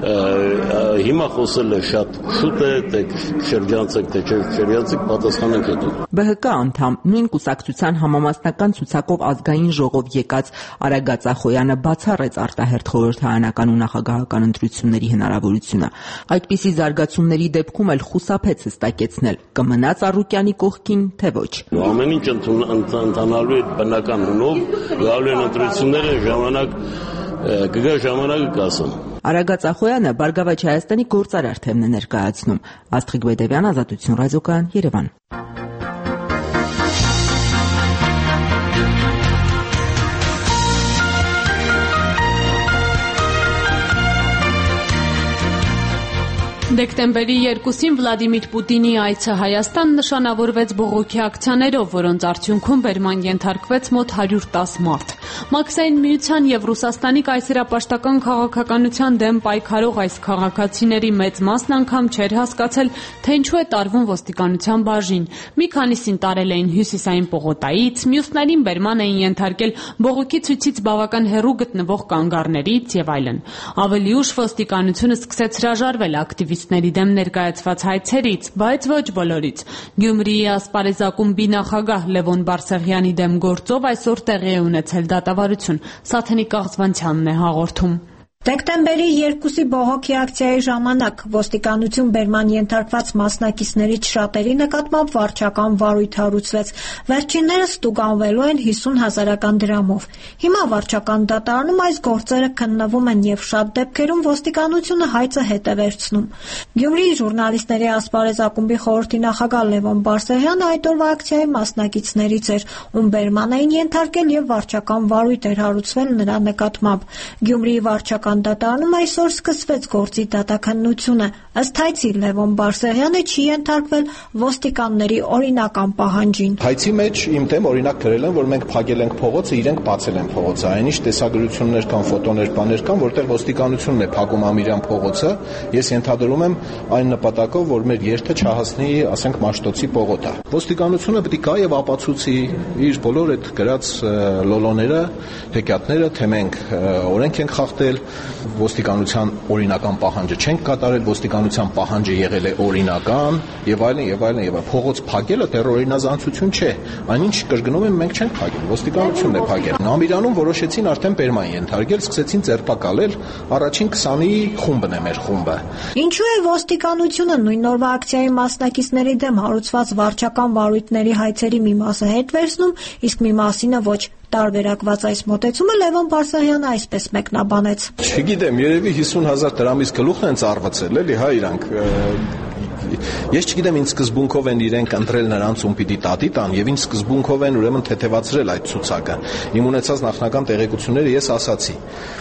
հիմա խոսելը շատ շուտ է, թե շրջանցեք, թե չշրջանցեք, պատասխանենք հետո։ ԲՀԿ անդամ նույն կուսակցության համամասնական ցուցակով ազգային ժողով եկած Արագած Ախոյանը բացառեց արտահերթ խորհրդարանական ու նախագահական ընտրությունների հնարավորությունը։ Այդպիսի զարգացումների դեպքում էլ խուսափեց հստակեցնել՝ կմնա Ծառուկյանի կողքին, թե ոչ։ Ամեն ինչ ընթանալու է բնական հունով, գալու են ընտրությունները, ժամանակ կգա ժամանակը կասում։ Արագած Ախոյանը Բարգավաճ Հայաստանի գործարար թեմն է ներկայացնում։ Աստղիկ Բեդևյան, Ազատություն ռադիոկայան, Երևան։ Դեկտեմբերի երկուսին Վլադիմիր Պուտինի այցը Հայաստան նշանավորվեց բողոքի ակցիաներով, որոնց արդյունքում բերման ենթարկվեց մոտ հարյուր տասը մարդ։ Մաքսային միության եւ Ռուսաստանի կայսերապաշտական քաղաքականության դեմ պայքարող այս քաղաքացիների մեծ մասն անգամ չէր հասկացել, թե ինչու է տարվում ոստիկանության բաժին։ Մի քանիսին տարել էին հյուսիսային պողոտայից, մյուսներին բերման էին ենթարկել բողոքի ցույցից բավական հեռու գտնվող կանգառներից եւ այլն։ Ավելի ուշ ոստիկանությունը սկսեց հրաժարվել ակտիվիստների դեմ ներկայացված հայցերից, բայց ոչ բոլորից։ Գյումրիի ասպարեզակումբի նախագահ Լևոն Բարսեղյանի դեմ գործով այսօր տեղի է ունեցել դատավարություն։ Սաթենիկ Աղզվանցյանն է հաղորդում։ Դեկտեմբերի երկուսի բողոքի ակցիայի ժամանակ ոստիկանություն բերման ենթարկված մասնակիցներից շատերի նկատմամբ վարչական վարույթ հարուցվեց։ Վերջիններս ստուգանվելու են հիսուն հազարական դրամով։ Հիմա վարչական դատարանում այս գործերը քննվում են եւ շատ դեպքերում ոստիկանությունը հայցը հետ է վերցնում։ Գյումրիի ժուրնալիստների ասպարեզակումբի խորհրդի նախագահ Լևոն Բարսեղյանը այդ օրվա ակցիայի մասնակիցներից էր, ում բերման էին ենթարկել եւ վարչական վարույթ էր հարուցվել նրա նկատմամբ։ Գյումրիի վարչական դատարանում այսօր սկսվեց գործի դատաքննությունը։ Ըստ հայցի Լևոն Բարսեղյանը չի ենթարկվել ոստիկանների օրինական պահանջին։ Հայցի մեջ իմ դեմ օրինակ գրել են, որ մենք փակել ենք փողոցը, իրենք բացել են փողոցը։ Այնիշ տեսագրություններ կան, ֆոտոներ, բաներ կան, որտեղ ոստիկանությունն է փակում Ամիրյան փողոցը։ Ես ենթադրում եմ այն նպատակով, որ մեր երթը չհասնի, ասենք, Մաշտոցի պողոտա։ Ոստիկանությունը պետք է գա եւ ապացուցի իր բոլոր այդ գրած լոլոները, հեքիաթները, թե մենք օրենք ենք խախտել, ոստիկանության օրինական պահանջը չենք կատարել, ոստիկանության պահանջը եղել է օրինական եւ այլն եւ այլն եւ փողոց փակելը տերորինազանցություն չէ։ Այնինչ կրկնում եմ, մենք չենք փակել, ոստիկանությունն է փակել։ Ամիրանում որոշեցին արդեն բերման ենթարկել, սկսեցին ձերբակալել, առաջին քսանի խումբն է մեր խումբը։ Ինչու է ոստիկանությունը նույն օրվա ակցիայի մասնակիցների դեմ հարուցված վարչական վարույթների հայցերի մի մասը հետ վերցնում, իսկ մի մասինը ոչ։ Տարբերակված այս մոտեցումը Լևոն Բարսեղյանը այսպես մեկնաբանեց։ Չգիտեմ, երևի հիսուն հազար դրամից գլուխն են ծառվացել, էլի, հա, իրանք։ Ես չգիտեմ, ինչ սկզբունքով են իրենք ընտրել նրանց, ում պիտի տատի տան, եւ ինչ սկզբունքով են ուրեմն թեթևացրել այդ ցուցակը։ Իմ ունեցած նախնական տեղեկությունները ես ասացի։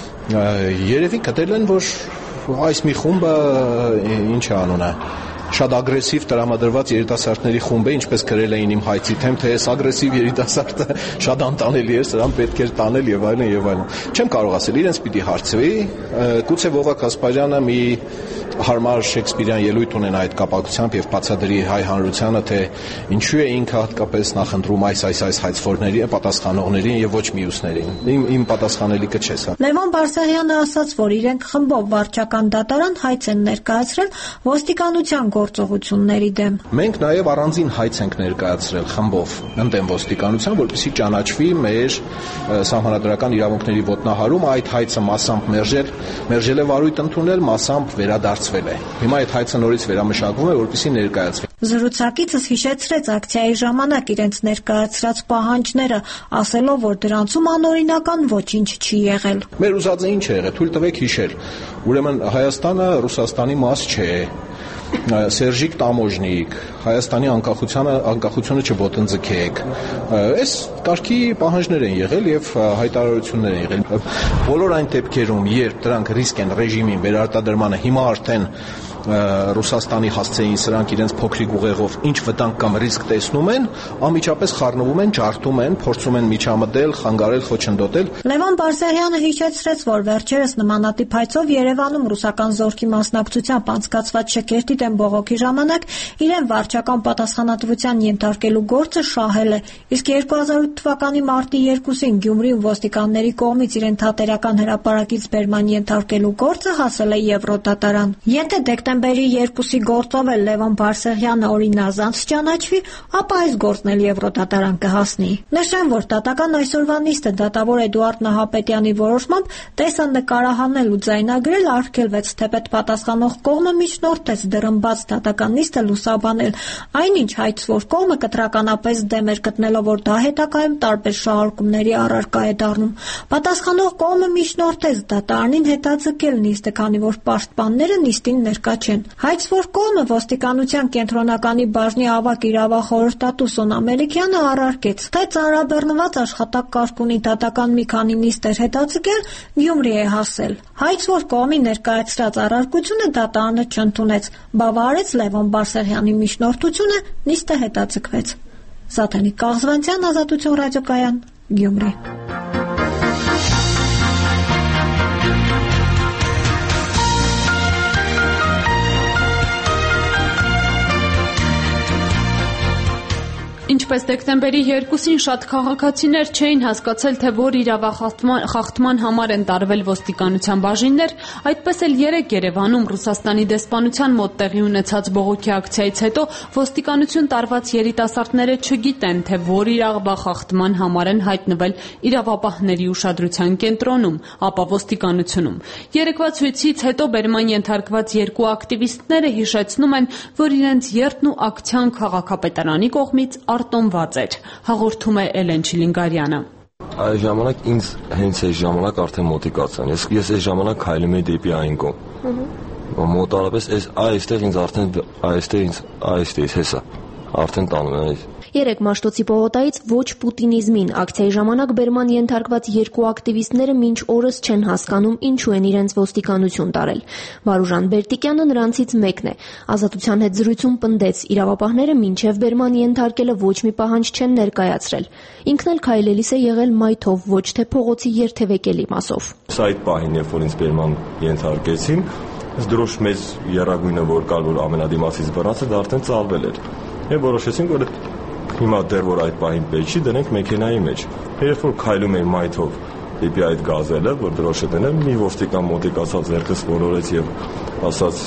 Երևի գտել են, որ այս մի խումբը ինչ է անունը շատ ագրեսիվ տրամադրված երիտասարդների խումբ է, ինչպես գրել էին իմ հայցի թեմ, թե այս ագրեսիվ երիտասարդը շատ անտանելի է, սրան պետք էր տանել եւ այլն եւ այլն։ Չեմ կարող ասել, իրենց պիտի հարցվի, գուցե Վովակ Ասպարյանը մի հարմար շեքսպիրյան ելույթ ունենա այդ կապակցությամբ եւ բացատրի հայ հանրությանը, թե ինչու է ինքը հատկապես նախընտրում այս այս այս հայցվորների պատասխանողներին եւ ոչ մյուսներին։ Իմ իմ պատասխանելիքը չէ սա։ Լևոն Բարսեղյանը ասաց, որ իրենք խմբով վարչական դատարան հայց են ներկայացրել ոստիկանության գործողությունների դեմ։ Մենք նաեւ առանձին հայց ենք ներկայացրել խմբով ընդդեմ ոստիկանության, որպեսզի ճանաչվի մեր սահմանադրական իրավունքների ոտնահարումը, այդ հայցը մասամբ մերժել, մերժել է վարույթ ընդունել, մասամբ վերադարձվել է։ Հիմա այդ հայցը նորից վերամշակվում է, որպեսզի ներկայացվի։ Զրուցակիցս հիշեցրեց ակցիայի ժամանակ իրենց ներկայացրած պահանջները, ասելով, որ դրանցում անօրինական ոչինչ չի եղել։ Մեր ուզածը ինչ է եղել, թույլ տվեք հիշել։ Ուրեմն Հայաստանը Ռուսաստանի մաս չէ։ Սերժիկ Տամոժնիկ, Հայաստանի անկախությունը անկախությունը չոտնձգեք։ Այս կարգի պահանջներ են եղել եւ հայտարարություններ են եղել։ Բոլոր այն դեպքերում, երբ դրանք ռիսկ են ռեժիմին վերարտադրմանը, հիմա արդեն Ռուսաստանի հասցեին սրանք իրենց փոքրիկ ուղեղով ինչ վտանգ կամ ռիսկ տեսնում են, անմիջապես խառնվում են, ջարդում են, փորձում են միջամտել, խանգարել, խոչընդոտել։ Լևոն Բարսեղյանը հիշեցրեց, որ վերջերս նմանատիպ հայցով Երևանում ռուսական զորքի մասնակցությամբ անցկացված շքերթի դեմ բողոքի ժամանակ իրեն վարչական պատասխանատվության ենթարկելու գործը շահել է, իսկ երկու հազար ութ թվականի մարտի երկուսին Գյումրիում ոստիկանների կողմից իրեն թատերական հրապարակից բերման ենթարկելու գործը հասել է Եվրոդատարան։ Եթե դեկտեմբերի երկուսի գործով էլ Լևոն Բարսեղյանը օրինազանց ճանաչվի, ապա այս գործն էլ Եվրոդատարան կհասնի։ Նշեմ, որ դատական այսօրվա նիստը դատավոր Էդուարդ Նահապետյանի որոշմամբ տեսանկարահանել ու ձայնագրել արգելվեց, թեպետ պատասխանող կողմը միջնորդեց դեռ ռմբած դատական նիստը լուսաբանել, այնինչ հայցվոր կողմը կտրականապես դեմ էր գտնելով, որ դա հետագայում տարբեր շահարկումների առարկա է դառնում։ Պատասխանող կողմը միջնորդեց դատարանին հետաձգել նիստը, քանի որ պաշտպանները նիստին ներկա չեն։ Հայցվոր կողմը ոստիկանության կենտրոնականի բաժնի ավագ իրավախորհրդատու Սոնա Մելիքյանը առարկեց, թե ծանրաբեռնված աշխատակարգ ունի, դատական մի քանի նիստեր հետաձգել, Գյումրի է հասել։ Հայցվոր կողմի ներկայացրած առարկությունը դատարանը չընդունեց, բավարարեց Լևոն Բարսեղյանի միջնորդությունը, նիստը հետաձգվեց։ Սաթենիկ Կաղզվանցյան, Ազատություն ռադիոկայան, Գյումրի։ Ինչպես դեկտեմբերի երկուսին շատ քաղաքացիներ չէին հասկացել, թե որ իրավախախտման համար են տարվել ոստիկանության բաժիններ, այդպես էլ երեկ Երևանում Ռուսաստանի դեսպանության մոտ տեղի ունեցած բողոքի ակցիայից հետո ոստիկանություն տարված երիտասարդները չգիտեն, թե որ իրավախախտման համար են հայտնվել իրավապահների ուշադրության կենտրոնում, ապա ոստիկանությունում։ Երեկվա ցույցից հետո բերման ենթարկված երկու ակտիվիստները հիշեցնում են, որ իրենց երթն ու ակցիան քաղաքապետարանի կողմից արտոնված էր, հաղորդում է Էլեն Չիլինգարյանը։ Այս ժամանակ ինձ հենց այս ժամանակ արդեն մոտիկացան։ Ես ես այս ժամանակ քայլում եի դեպի այն կողմ։ Մոտարապես այս այստեղ ինձ արդեն այստեղ ինձ այստեղ հեսա արդեն տանում են։ Երեք Մաշտոցի պողոտայից ոչ պուտինիզմին ակցիայի ժամանակ բերման ենթարկված երկու ակտիվիստները մինչ օրս չեն հասկանում ինչու են իրենց ոստիկանություն տարել։ Վարուժան Բերտիկյանը նրանցից մեկն է։ Ազատության հետ զրույցում պնդեց, իրավապահները մինչև բերման ենթարկելը ոչ մի պահանջ չեն ներկայացրել։ Ինքն էլ քայլելիս է եղել մայթով, ոչ թե փողոցի երթևեկելի մասով։ Սա այդ պահին, երբ որ ինձ բերման ենթարկեցին, դրոշ մեծ երագույնը որ կար, որ ամենադիմացից բռնած է, դա արդեն ծալվել էր։ Եվ որոշեցինք, որ հիմա դեռ որ այդ պահին պետք չի դնենք մեքենայի մեջ։ Երբ որ քայլում էի մայթով դեպի այդ գազելը, որ դրոշը դնեմ, մի ոստիկան մոտիկացած ձեռքս ոլորեց եւ ասաց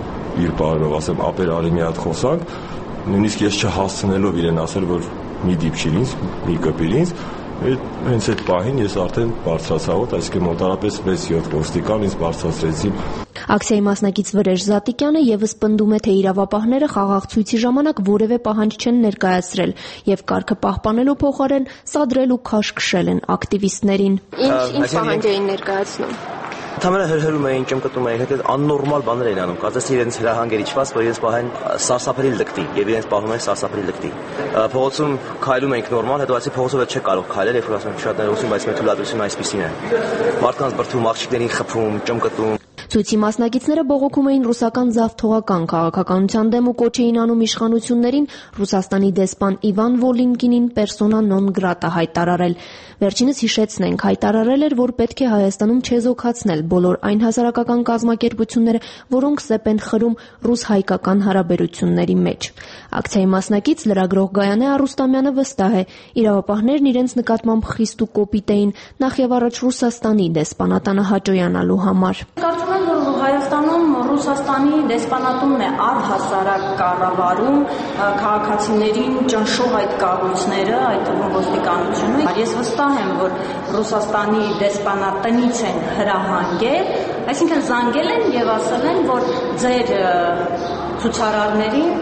իր բառերով, ասեմ, ապեր արի մի հատ խոսանք, նույնիսկ ես չհասցնելով իրեն ասել, որ մի դիպչիր ինձ, մի կպիր ինձ, հենց այդ պահին ես արդեն բարձրացա ոտ, այսինքն մոտարապես վեց-յոթ ոստիկան ինձ բարձրացրեցին։ Ակցիայի մասնակից Վրեժ Զատիկյանը եւս պնդում է, թե իրավապահները խաղաղ ցույցի ժամանակ որևէ պահանջ չեն ներկայացրել եւ կարգը պահպանելու փոխարեն սադրել ու քաշքշել են ակտիվիստներին։ Ինչ ինչ պահանջ էին ներկայացնում։ Թամերը հրհրում էին, ճմկտում էին, հետո աննորմալ բաներ էին անում։ Կարծես իրենց հրահանգեր իջված, որ իրենց պահեն սարսափելի լկտի եւ իրենց պահում են սարսափելի լկտի։ Փողոցում քայլում ենք նորմալ, հետո այսի փողոցով չէ կարող քայլել, երբ որ ասում են շատ ներողություն, բայց մեր թույլատվությունը այսպեսին է։ Մարդկանց բրդում, աղջիկներին խփում, ճմկտում։ Ցույցի մասնակիցները բողոքում էին ռուսական զավթողական քաղաքականության դեմ ու կոչ էին անում իշխանություններին Ռուսաստանի դեսպան Իվան Վոլինկինին պերսոնա նոն գրատա հայտարարել։ Վերջինս հիշեցնենք, հայտարարել էր, որ պետք է Հայաստանում չեզոքացնել բոլոր այն հասարակական կազմակերպությունները, որոնք սեպ են խրում ռուս-հայկական հարաբերությունների մեջ։ Ակցիայի մասնակից լրագրող Գայանե Արուստամյանը վստահ է, իրավապահներն իրենց նկատմամբ խիստ ու կոպիտ էին, նախ եւ առաջ Ռուսաստանի դեսպանատանը հաճոյանալու համար։ Հայաստանում Ռուսաստանի դեսպանատունն է առհասարակ կառավարում քաղաքացիներին ճնշող այդ կառույցները, այդ թվում ոստիկանությունը։ Ես վստահ եմ, որ Ռուսաստանի դեսպանատնից են հրահանգել, այսինքն զանգել են եւ ասել են, որ ձեր ցուցարարներին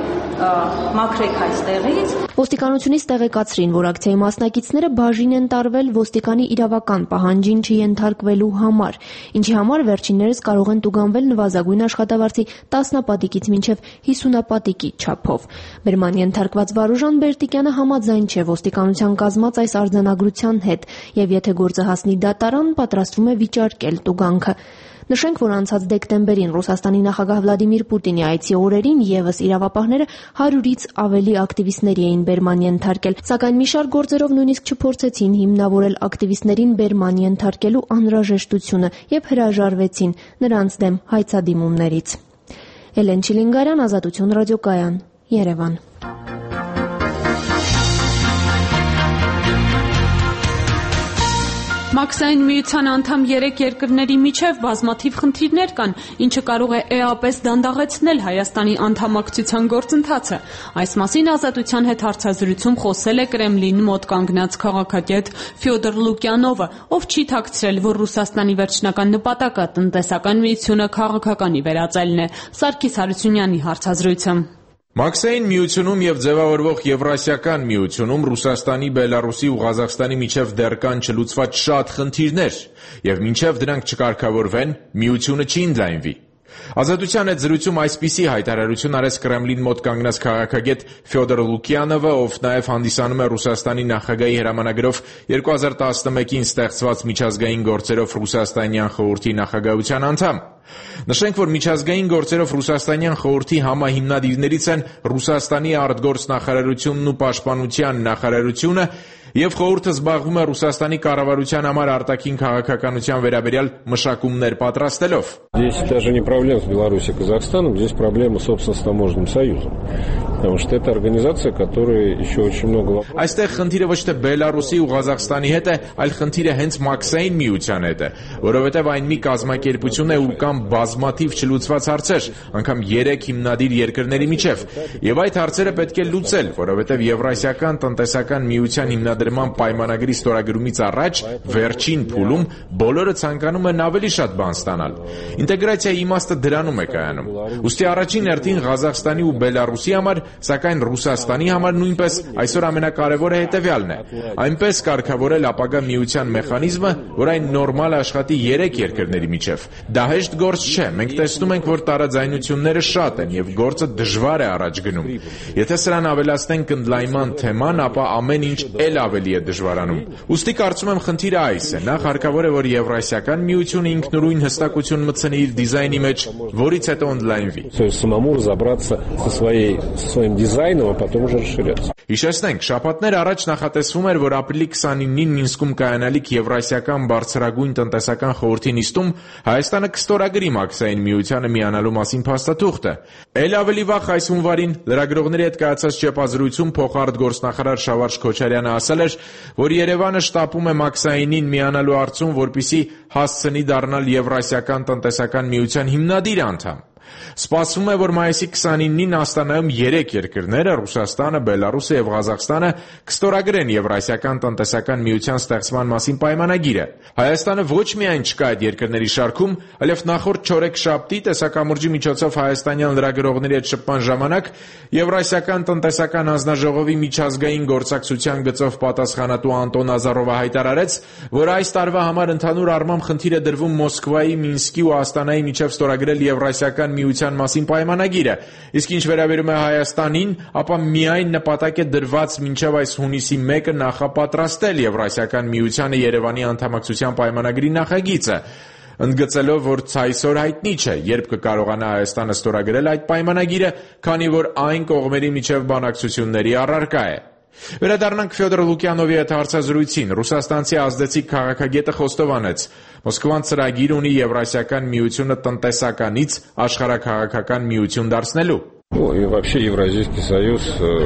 մաքրեք այստեղից։ Ոստիկանությունից տեղեկացրին, որ ակցիայի մասնակիցները բաժին են տարվել ոստիկանի իրավական պահանջին չենթարկվելու համար, ինչի համար վերջիններս կարող են տուգանվել նվազագույն աշխատավարձի տասնապատիկից մինչև հիսունապատիկի չափով։ Բերման ենթարկված Վարուժան Բերտիկյանը համաձայն չէ ոստիկանության կազմած այս արձանագրության հետ եւ եթե գործը հասնի դատարան, պատրաստվում է վիճարկել տուգանքը։ Նշենք, որ անցած դեկտեմբերին Ռուսաստանի նախագահ Վլադիմիր Պուտինի այցի օրերին եւս իրավապահները հարյուրից ավելի ակտիվիստների էին բերման ենթարկել, սակայն մի շարք գործերով նույնիսկ չփորձեցին հիմնավորել ակտիվիստներին բերման ենթարկելու անհրաժեշտությունը եւ հրաժարվեցին նրանց դեմ հայցադիմումներից։ Էլեն Չիլինգարյան, Ազատություն ռադիոկայան, Երևան։ Մաքսային միության անդամ երեք երկրների միջև բազմաթիվ խնդիրներ կան, ինչը կարող է էապես դանդաղեցնել Հայաստանի անդամակցության գործընթացը։ Այս մասին Ազատության հետ հարցազրույցում խոսել է Կրեմլին մոտ կանգնած քաղաքագետ Ֆյոդոր Լուկյանովը, ով չի թաքցրել, որ Ռուսաստանի վերջնական նպատակը տնտեսական միությունը քաղաքականի վերածելն է։ Սարգիս Հարությունյանի հարցազրույցը։ Մաքսային միությունում եւ ձևավորվող Եվրասիական միությունում Ռուսաստանի, Բելարուսի ու Ղազախստանի միջև դեռ կան չլուծված շատ խնդիրներ, եւ մինչեւ դրանք չկարգավորվեն, միությունը չի ընդլայնվի։ Ազատության հետ զրույցում այսպիսի հայտարարություն արեց Կրեմլին մոտ կանգնած քաղաքագետ Ֆյոդոր Լուկյանովը, ով նաև հանդիսանում է Ռուսաստանի նախագահի հրամանագրով երկու հազար տասնմեկին ստեղծված միջազգային գործերով Ռուսաստանյան խորհրդի նախագահության անդամ։ Նշենք, որ միջազգային գործերով Ռուսաստանյան խորհրդի համահիմնադիրներից են Ռուսաստանի արտգործնախարարությունն ու պաշտպանության նախարարությունը, եւ խորհուրդը զբաղվում է Ռուսաստանի կառավարության համար արտաքին քաղաքականության վերաբերյալ մշակումներ պատրաստելով։ Здесь даже не проблема с Беларусью и Казахстаном, здесь проблема, собственно, с таможенным союзом. Потому что это организация, которая еще очень много... Այստեղ խնդիրը ոչ թե Բելարուսի ու Ղազախստանի հետ է, այլ խնդիրը հենց Մաքսային միության հետ է, որովհետև այն մի կազմակերպություն է, ուր կան բազմաթիվ չլուծված հարցեր, անգամ երեք հիմնադիր երկրների միջև, եւ այդ հարցերը պետք է լուծել, որովհետև Եվրասիական տնտեսական միության հիմնադրման պայմանագրի ստորագրումից առաջ վերջին փուլում բոլորը ցանկանում են ավելի շատ բան ստանալ։ Ինտեգրացիայի իմաստը դրանում է կայանում։ Ուստի առաջին հերթին Ղազախստանի ու Բելարուսի համար, սակայն Ռուսաստանի համար նույնպես այսօր ամենակարևորը հետևյալն է. այնպես կարգավորել ապագա միության մեխանիզմը, որ այն նորմալ աշխատի երեք երկրների միջև։ Դա հեշտ գործ չէ, մենք տեսնում ենք, որ տարաձայնությունները շատ են եւ գործը դժվար է առաջ գնում։ Եթե սրան ավելացնենք ընդլայնման թեման, ապա ամեն ինչ էլ ավելի է դժվարանում։ Ուստի կարծում եմ խնդիրը այս է. նախ հարկավոր է, որ Եվրասիական միությունը ինքնուրույն հստակություն մտցնի իր դիզայնի մեջ, որից հետո ընդլայնվի։ Самому разобраться со своей своим дизайном, а потом уже расширяться. Հիշեցնենք, շաբաթներ առաջ նախատեսվում էր, որ ապրիլի քսանինին Մինսկում կայանալիք Եվրասիական բարձրագույն տնտեսական խորհրդի նիստում Հայաստանը կստորագրի Մաքսային միությանը միանալու մասին փաստաթուղթը։ Էլ ավելի վաղ այս հունվարին լրագրողների հետ կայացած ճեպազրույցում փոխարտգործնախարար Շավարժ Քոչարյանը ասել էր, որ Երևանը շտապում է Մաքսայինին միանալու հարցում, որպեսզի հասցնի դառնալ Եվրասիական տնտեսական միության հիմնադիր անդամ։ Սպասվում է, որ մայիսի քսանինին Աստանայում երեք երկրները՝ Ռուսաստանը, Բելարուսը եւ Ղազախստանը կստորագրեն Եվրասիական տնտեսական միության ստեղծման մասին պայմանագիրը։ Հայաստանը ոչ միայն չկա այդ երկրների շարքում, այլև նախորդ չորեքշաբթի տեսակամուրջի միջոցով հայաստանյան լրագրողների հետ շփման ժամանակ Եվրասիական տնտեսական հանձնաժողովի միջազգային գործակցության գծով պատասխանատու Անտոն Ազարովը հայտարարեց, որ այս տարվա համար ընդհանուր առմամբ խնդիր է դրվում Մոսկվայի, Մինսկի ու Աստանայի միջև ստորագրել Եվրասիական միության մասին պայմանագիրը, իսկ ինչ վերաբերում է Հայաստանին, ապա միայն նպատակ է դրված մինչև այս հունիսի մեկը նախապատրաստել Եվրասիական միությանը Երևանի անդամակցության պայմանագրի նախագիծը, ընդգծելով, որ ցայսօր հայտնի չէ, երբ կկարողանա Հայաստանը ստորագրել այդ պայմանագիրը, քանի որ այն կողմերի միջև բանակցությունների առարկա է։ Վերադառնանք Ֆյոդոր Լուկյանովի հետ հարցազրույցին։ Ռուսաստանցի ազդեցիկ քաղաքագետը խոստովանեց. Մոսկվան ծրագիր ունի Եվրասիական միությունը տնտեսականից աշխարհաքաղաքական միություն դարձնելու։ Ну и вообще Евразийский союз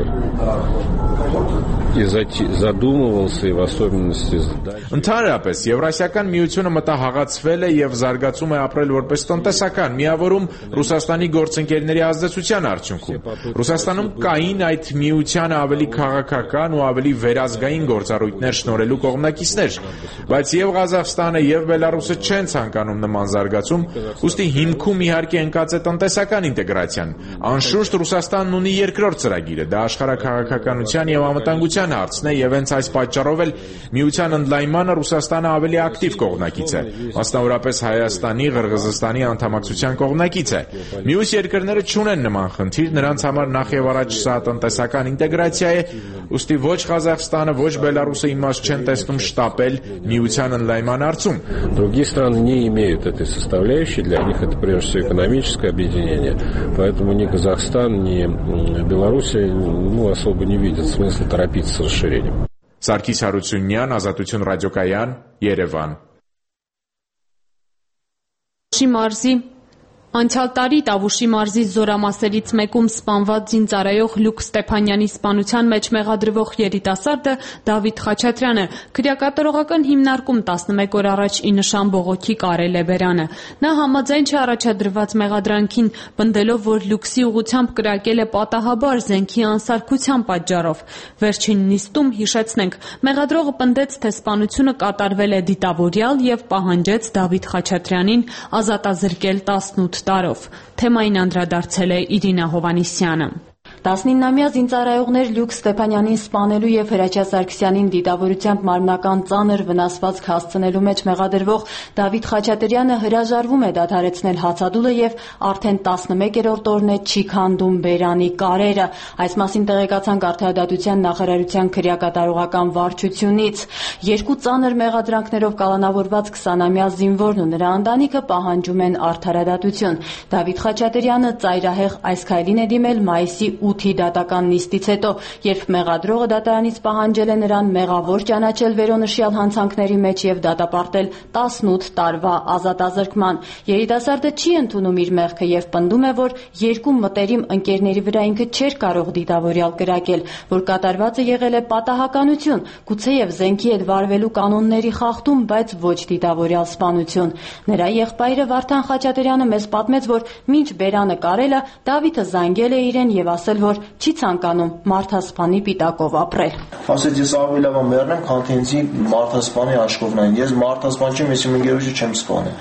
и задумывался, и в особенности... Ընդհանրապես, Եվրասիական միությունը մտահղացվել է եւ զարգացում է ապրել որպես տնտեսական, միավորում Ռուսաստանի գործընկերների ազդեցության արդյունքում։ Ռուսաստանում կային այդ միությանը ավելի քաղաքական ու ավելի վերազգային գործառույթներ շնորհելու կողմնակիցներ, բայց եւ Ղազախստանը եւ Բելարուսը չեն ցանկանում նման զարգացում, ուստի հիմքում իհարկե ընկած է տնտեսական ինտեգրացիան։ Անշուշտ Ռուսաստանն ունի երկրորդ ծրագիրը, դա աշխարհաքաղաքականության եւ անվտանգության հարցն է եւ հենց այս պատճառով էլ միության ընդլայնմանը Ռուսաստանը ավելի ակտիվ կողմնակից է, մասնավորապես Հայաստանի, Ղրղզստանի անդամակցության կողմնակից է։ Մյուս երկրները չունեն նման խնդիր, նրանց համար նախ եւ առաջ սա տնտեսական ինտեգրացիա է, ուստի ոչ Ղազախստանը, ոչ Բելարուսը իմաստ չեն տեսնում շտապել միության ընդլայնման հարցում։ Другие страны не имеют этой составляющей, для них это прежде всего экономическое объединение, поэтому ни Казахстан, ни Беларусь ну, особо не видят смысла торопиться с расширением. Սարգիս Հարությունյան, Ազատություն ռադիոկայան, Երևան։ Շիմարզի Անցյալ տարի Տավուշի մարզի զորամասերից մեկում սպանված զինծառայող Լյուկ Ստեփանյանի սպանության մեջ մեղադրվող երիտասարդը Դավիթ Խաչատրյանը քրեակատարողական հիմնարկում տասնմեկ օր առաջ ի նշան բողոքի կարել է բերանը։ Նա համաձայն չէ առաջադրված մեղադրանքին, պնդելով, որ Լյուքսի ուղղությամբ կրակել է պատահաբար զենքի անսարքության պատճառով։ Վերջին նիստում, հիշեցնենք, մեղադրողը պնդեց, թե սպանությունը կատարվել է դիտավորյալ և պահանջեց Դավիթ Խաչատրյանին ազատազրկել տասնութ տարով։ Թեմային անդրադարձել է Իրինա Հովհաննիսյանը։ տասնինամյա զինծառայողներ Լյուկ Ստեփանյանին սպանելու և Հրաչյա Սարգսյանին դիտավորությամբ մարմնական ծանր վնասվածք հասցնելու մեջ մեղադրվող Դավիթ Խաչատրյանը հրաժարվում է դադարեցնել հացադուլը և արդեն տասնմեկերորդ օրն է չի քանդում բերանի կարերը։ Այս մասին տեղեկացանք Արդարադատության նախարարության քրեակատարողական վարչությունից։ Երկու ծանր մեղադրանքներով կալանավորված քսանամյա զինվորն ու նրա ընտանիքը պահանջում են արդարադատություն։ Դավիթ Խաչատրյանը ծայրահեղ այս քայլին է դիմել մայիսի ութի դատական նիստից հետո, երբ մեղադրողը դատարանից պահանջել է նրան մեղավոր ճանաչել վերոնշյալ հանցանքների մեջ և դատապարտել տասնութ տարվա ազատազրկման։ Երիտասարդը չի ընդունում իր մեղքը և պնդում է, որ երկու մտերիմ ընկերների վրա ինքը չէր կարող դիտավորյալ կրակել, որ կատարվածը եղել է պատահականություն, գուցեև զենքի հետ վարվելու կանոնների խախտում, բայց ոչ դիտավորյալ սպանություն։ Նրա եղբայրը Վարդան Խաչատրյանը մեզ պատմեց, որ մինչ բերանը կարելը Դավիթը զանգել է իրեն և ասել, որ չի ցանկանում մարդասպանի պիտակով ապրել։ Ասեց, ես ավելի լավ եմ մեռնեմ, քան թե ինձ մարդասպանի աշխովնային։ Ես մարդասպան չեմ, ես իմ ընկերոջը չեմ սպանել։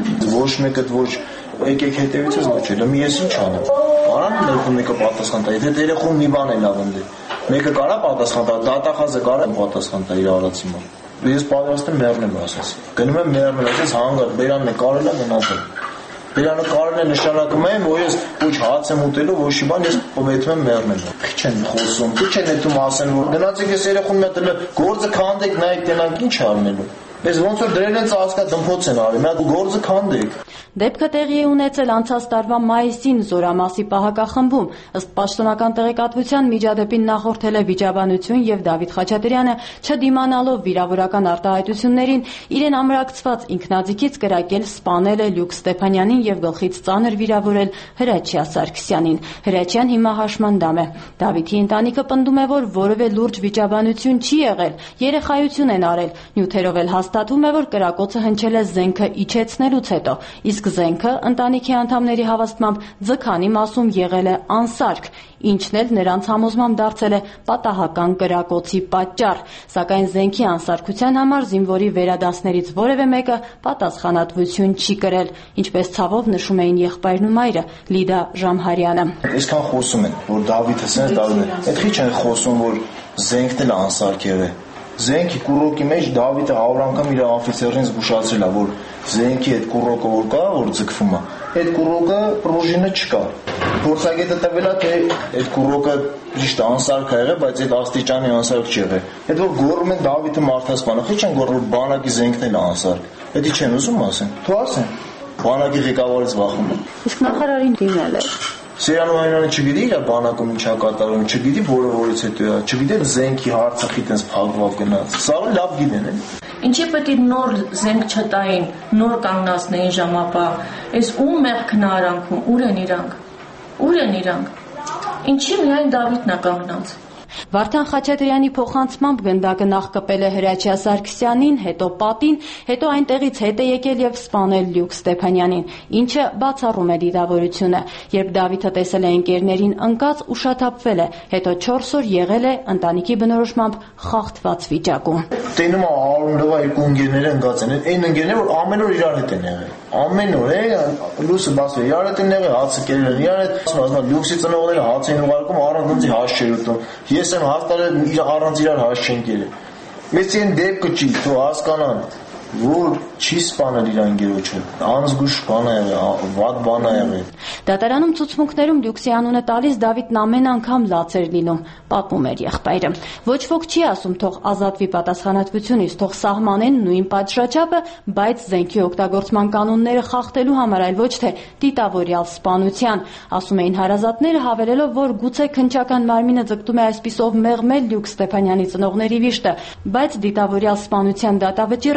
Ոչ մեկը ոչ եկեք հետևից ոչ էլ, ես ինչ անեմ։ Արան ներքո մեկը պատասխան տա, եթե երեխուն մի բան է լավ ընդ։ Մեկը կարա պատասխան տա, դատախազը կարա պատասխան տա իր արածի մոտ։ Ես պատրաստ եմ մեռնեմ, ասես։ Գնում եմ մեռնել, ասես հանգար, բերանն է կարել է գնացել։ Բերանը կարել է նշանակում է, որ ես ոչ հաց եմ ուտելու, ոչ բան, ես պետք եմ մեռնեմ։ Քիչ են խոսում, քիչ են հետում ասեն, որ գնացեք ես երեխուն մտել գործը քանդեք, նայեք տենանք ինչ արնելու։ Ես ոնց որ դրել են ծածկա դմփոց են արի, մի հատ գործը քանդեք։ Դեպքը տեղի է ունեցել անցած տարվա մայիսին Զորամասի պահակախմբում։ Ըստ պաշտոնական տեղեկատվության միջադեպին նախորդել է վիճաբանություն և Դավիթ Խաչատրյանը, չդիմանալով վիրավորական արտահայտություններին, իրեն ամրակցված ինքնաձիգից կրակել սպանել է Լյուկ Ստեփանյանին և գլխից ծանր վիրավորել Հրաչյա Սարգսյանին։ Հրաչյան հիմա հաշմանդամ է։ Դավիթի ընտանիքը պնդում է, որ որևէ լուրջ վիճաբանություն չի եղել, երեխայություն են արել, նյութերով էլ հաստատվում է, որ կրակոցը հնչել է զենքը իջեցնելուց հետո, իսկ զենքը ընտանիքի անդամների հավաստմամբ ձգանի մասում եղել է անսարք, ինչն էլ նրանց համոզմամբ դարձել է պատահական կրակոցի պատճառ, սակայն զենքի անսարքության համար զինվորի վերադասներից որևէ մեկը պատասխանատվություն չի կրել, ինչպես ցավով նշում էին եղբայրն ու մայրը Լիդա Ժամհարյանը։ Այսքան խոսում են, որ Դավիթը սենց դառնում է, այդ քիչ են խոսում, որ զենքն էլ անսարք եղել է։ Զենքի կուրոկի մեջ Դավիթը հարյուր անգամ իր օֆիցերին զգուշացրել է, որ զենքի այդ կուրոկը որ կա, որ ձգվում է, այդ կուրոկը պրուժինը չկա։ Փորձագետը տվել է, թե այդ կուրոկը ճիշտ անսարք է եղել, բայց այդ աստիճանի անսարք չի եղել։ Այդ որ գոռում են Դավիթը մարդասպանը, քիչ են գոռում բանակի զենքն էլ անսարք։ Դա չեն ուզում ասեն։ Թող ասեն։ Բանակի ղեկավարից վախում են։ Իսկ նախարարին դիմել է։ Սերան Մանյանը չգիտի իր բանակում ինչա կատարում, չգիտի որը որից հետո է, չգիտի զենքի հարցը տենց փակվավ գնաց։ Սա լավ գիտեն են։ Ինչի պետք է նոր զենք չտային, նոր կանգնացնեին ժամապահ։ Այս ում մեղքն է արանքում, ուր են իրանք։ Ուր են իրանք։ Ինչի միայն Դավիթն է կանգնած։ Վարդան Խաչատրյանի փոխանցմամբ գնդակը նախ կպել է Հրաչյա Սարգսյանին, հետո պատին, հետո այնտեղից հետ է եկել և սպանել Լյուկ Ստեփանյանին, ինչը բացառում է դիտավորությունը։ Երբ Դավիթը տեսել է ընկերներին ընկած, ուշաթափվել է, հետո չորս օր եղել է ընտանիքի բնորոշմամբ խախտված վիճակում։ Տենում է արունդով երկու ընկերները ընկած են, այն ընկերները որ ամեն օր իրար հետ են եղել։ Ամեն օր է լույսը բացվել, իրար հետ են եղել, հացը կերել են, իրար հետ, ասում Լյուկսի ծնողները հաց են ուղարկում, առանց ինձ հաշ չէր ուտում։ Ես եմ հաստատել իր առանց իրար հաշ չեն կերել։ Մեծ են դեպքը չի, թող հասկանան, որ չի սպանել իր անգերոջը, անզգուշ բան է եղել, վատ բան է եղել։ Դատարանում ցուցմունքներում Լյուքսի անունը տալիս Դավիթն ամեն անգամ լաց էր լինում, պատմում էր եղբայրը։ Ոչ ոք չի ասում թող ազատվի պատասխանատվությունից, թող սահմանեն նույն պատժաչափը, բայց զենքի օգտագործման կանոնները խախտելու համար, այլ ոչ թե դիտավորյալ սպանության, ասում էին հարազատները, հավելելով, որ գուցե քննչական մարմինը ձգտում է այսպիսով մեղմել Լյուկ Ստեփանյանի ծնողների վիշտը, բայց դիտավորյալ սպանության դատավճիռը անար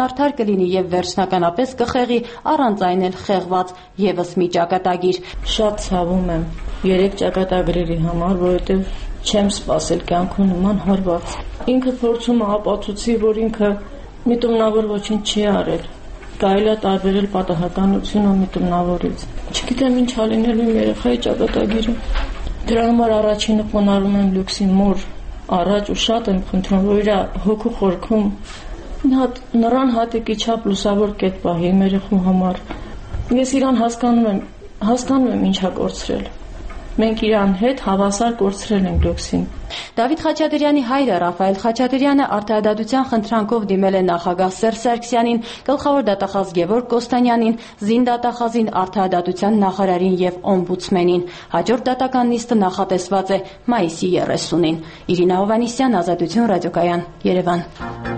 արդար կլինի եւ վերջնականապես կխեղի առանց այն էլ խեղված եւս մի ճակատագիր։ Շատ ցավում եմ երեք ճակատագրերի համար, որովհետեւ չեմ սպասել կյանքում նման հարված։ Ինքը փորձում է ապացուցի, որ ինքը միտումնավոր ոչինչ չի արել։ Կարելի է տարբերել պատահականությունը միտումնավորից։ Չգիտեմ ինչ ա լինելու իմ երեխայի ճակատագիրը։ Դրա համար առաջինը խոնարհում եմ Լյուքսի մոր առաջ ու շատ եմ խնդրում, որ իր հոգու խորքում նրան հատիկի չափ լուսավոր կետ պահի իմ երեխու համար։ Ես իրան հասկանում եմ, հասկանում եմ ինչ ա կորցրել։ Մենք իրան հետ հավասար կորցրել ենք Լյուքսին։ Դավիթ Խաչատրյանի հայրը Ռաֆայել Խաչատրյանը արդարադատության խնդրանքով դիմել է նախագահ Սերժ Սարգսյանին, գլխավոր դատախազ Գևորգ Կոստանյանին, զինդատախազին, արդարադատության նախարարին եւ օմբուդսմենին։ Հաջորդ դատական նիստը նախատեսված է մայիսի երեսունին։ Իրինա Հովհաննիսյան, Ազատություն, Ռադիոկայան, Երևան։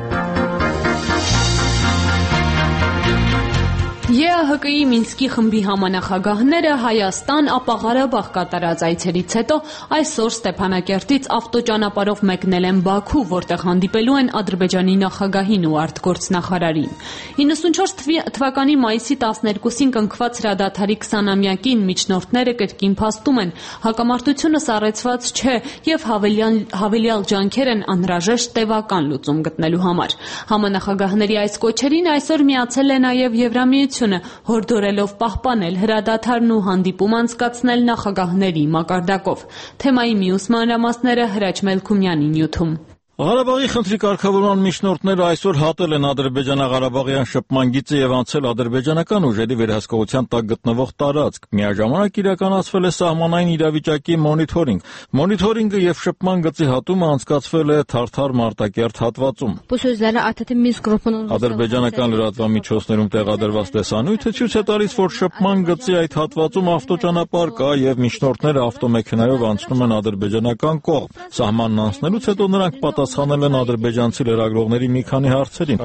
ԵԱՀԿ-ի Մինսկի խմբի համանախագահները Հայաստան, ապա Ղարաբաղ կատարած այցերից հետո այսօր Ստեփանակերտից ավտոճանապարհով մեկնել են Բաքու, որտեղ հանդիպելու են Ադրբեջանի նախագահին ու արտգործնախարարին։ իննսունչորս թվականի մայիսի տասներկուսին կնքված հրադադարի քսանամյակին միջնորդները կրկին փաստում են հակամարտությունը սառեցված չէ եւ հավելյալ ջանքեր են անհրաժեշտ տևական լուծում գտնելու համար։ Համանախագահների այս կոչերին այսօր միացել է նաեւ Եվրամիությունը, հորդորելով պահպանել հրադադարն ու հանդիպում անցկացնել նախագահների մակարդակով։ Թեմայի մյուս մանրամասները Հրաչ Մելքումյանի նյութում։ Ղարաբաղի խնդրի կարգավորման միջնորդները այսօր հատել են ադրբեջանա-ղարաբաղյան շփման գիծը եւ անցել ադրբեջանական ուժերի վերահսկողության տակ գտնվող տարածք։ Միաժամանակ իրականացվել է սահմանային իրավիճակի մոնիթորինգ։ Մոնիթորինգը եւ շփման գծի հատումը անցկացվել է Թարթար-Մարտակերտ հատվածում։ Ադրբեջանական լրատվամիջոցներում տեղադրված տեսանյութը ցույց է տալիս, որ շփման գծի այդ հատվածում ավտոճանապարհ կա եւ միջնորդները ավտոմեքենայով անցնում են ադրբեջանական կողմ։ Սահմանն անցնելուց հետո նրանք պատասխանել են ադրբեջանցի լրագրողների մի քանի հարցերին։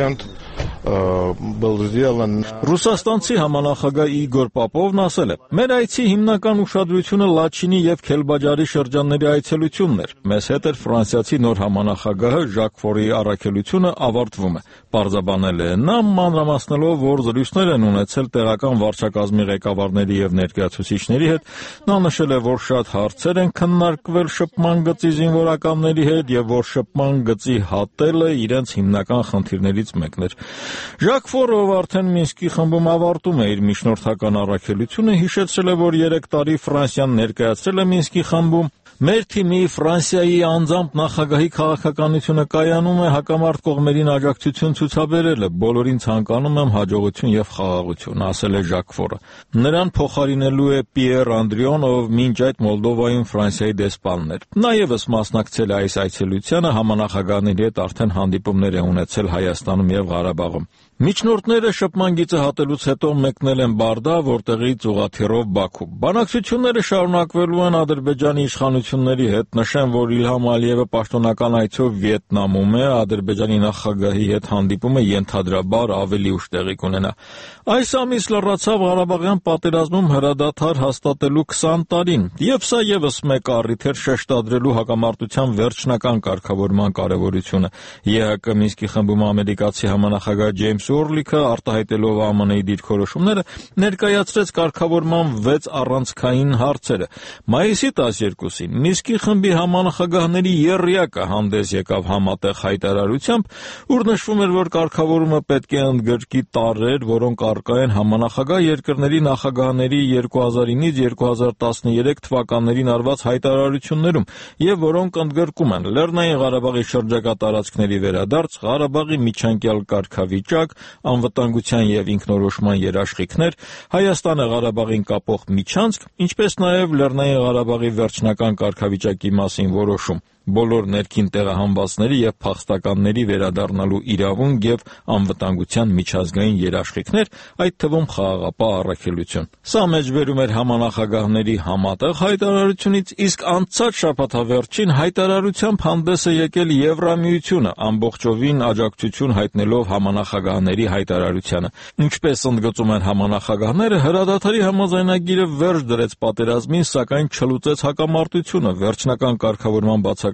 Ռուսաստանցի համանախագահ Իգոր Պապովն ասել է. «Մեր այցի հիմնական ուշադրությունը Լաչինի եւ Քելբաջարի շրջանների այցելությունն էր։ Մեզ հետ էր ֆրանսիացի նոր համանախագահը Ժակ Ֆորի առաքելությունը ավարտվում է»։ Պարզաբանել է նա, մանրամասնելով, որ զրույցներ են ունեցել տեղական վարչակազմի ղեկավարների եւ ներկայացուցիչների հետ։ Նա նշել է, որ շատ հարցեր են քննարկվել շփման գծի զինվորականների հետ եւ որ շփման գծի հատելը իրենց հիմնական խնդիրներից մեկն էր։ Ժակ Ֆորը, ով արդեն Մինսկի խմբում ավարտում է իր միջնորդական առաքելությունը, հիշեցրել է, որ երեք տարի Ֆրանսիան ներկայացրել է Մինսկի խմբում։ Մեր թիմի Ֆրանսիայի անձամբ նախագահի քաղաքականությունը կայանում է հակամարտ կողմերին աջակցություն ցուցաբերելը։ Բոլորին ցանկանում եմ հաջողություն եւ խաղաղություն, ասել է Ժակ Ֆորը։ Նրան փոխարինելու է Պիեր Անդրիոն, ով մինչ այդ Մոլդովայում Ֆրանսիայի դեսպանն էր։ Նա եւս մասնակցել է այս այցելությանը, համանախագահների հետ արդեն հանդիպումներ է ունեցել Հայաստանում եւ Ղարաբաղում։ Միջնորդները շփման գիծը հատելուց հետո մեկնել են Բարդա, որտեղից ուղղաթիռով Բաքու։ Բանակցությունները շարունակվելու են Ադրբեջանի իշխանությունների հետ։ Նշեմ, որ Իլհամ Ալիևը պաշտոնական այցով Վիետնամում է, Ադրբեջանի նախագահի հետ հանդիպումը ենթադրաբար ավելի ուշ տեղի կունենա։ Այս ամիս լրացավ Ղարաբաղյան պատերազմում հրադադար հաստատելու քսան տարին, եւ սա եւս մեկ առիթ էր շեշտադրելու հակամարտության վերջնական կարգավորման կարեւորությունը։ ԵԱՀԿ Մինսկի խմբում ամերիկացի համանախագահ Ջեյմս Օրլիքը, արտահայտելով ԱՄՆ-ի դիրքորոշումները, ներկայացրեց կարգավորման վեց առանցքային հարցերը։ Մայիսի տասներկուսին Մինսկի խմբի համանախագահների եռյակը հանդես եկավ համատեղ հայտարարությամբ, ուր նշվում էր, որ կարգավորումը պետք է ընդգրկի տարրեր, որոնք առկա են համանախագահ երկրների նախագահների երկու հազար ինից երկու հազար տասներեք թվականներին արված հայտարարություններում, եւ որոնք ընդգրկում են Լեռնային Ղարաբաղի շրջակա տարածքների վերադարձ, Ղարաբաղի միջանկյալ կարգավիճակ, անվտանգության եւ ինքնորոշման երաշխիքներ, Հայաստանը Ղարաբաղին կապող միջանցք, ինչպես նաեւ Լեռնային Ղարաբաղի վերջնական կարգավիճակի մասին որոշում, բոլոր ներքին տեղահանվածների եւ փախստականների վերադառնալու իրավունք եւ անվտանգության միջազգային երաշխիքներ, այդ թվում խաղաղապահ առաքելություն։ Սա մեջբերում էր համանախագահների համատեղ հայտարարությունից, իսկ անցած շաբաթավերջին հայտարարությամբ հանդես է եկել Եվրամիությունը, ամբողջովին աջակցություն հայտնելով համանախագահների հայտարարությանը։ Ինչպես ընդգծում են համանախագահները, հրադադարի համաձայնագիրը վերջ դրեց պատերազմին, սակայն չլուծեց հակամարտությունը, վերջնական կարգավորման բացակայությունը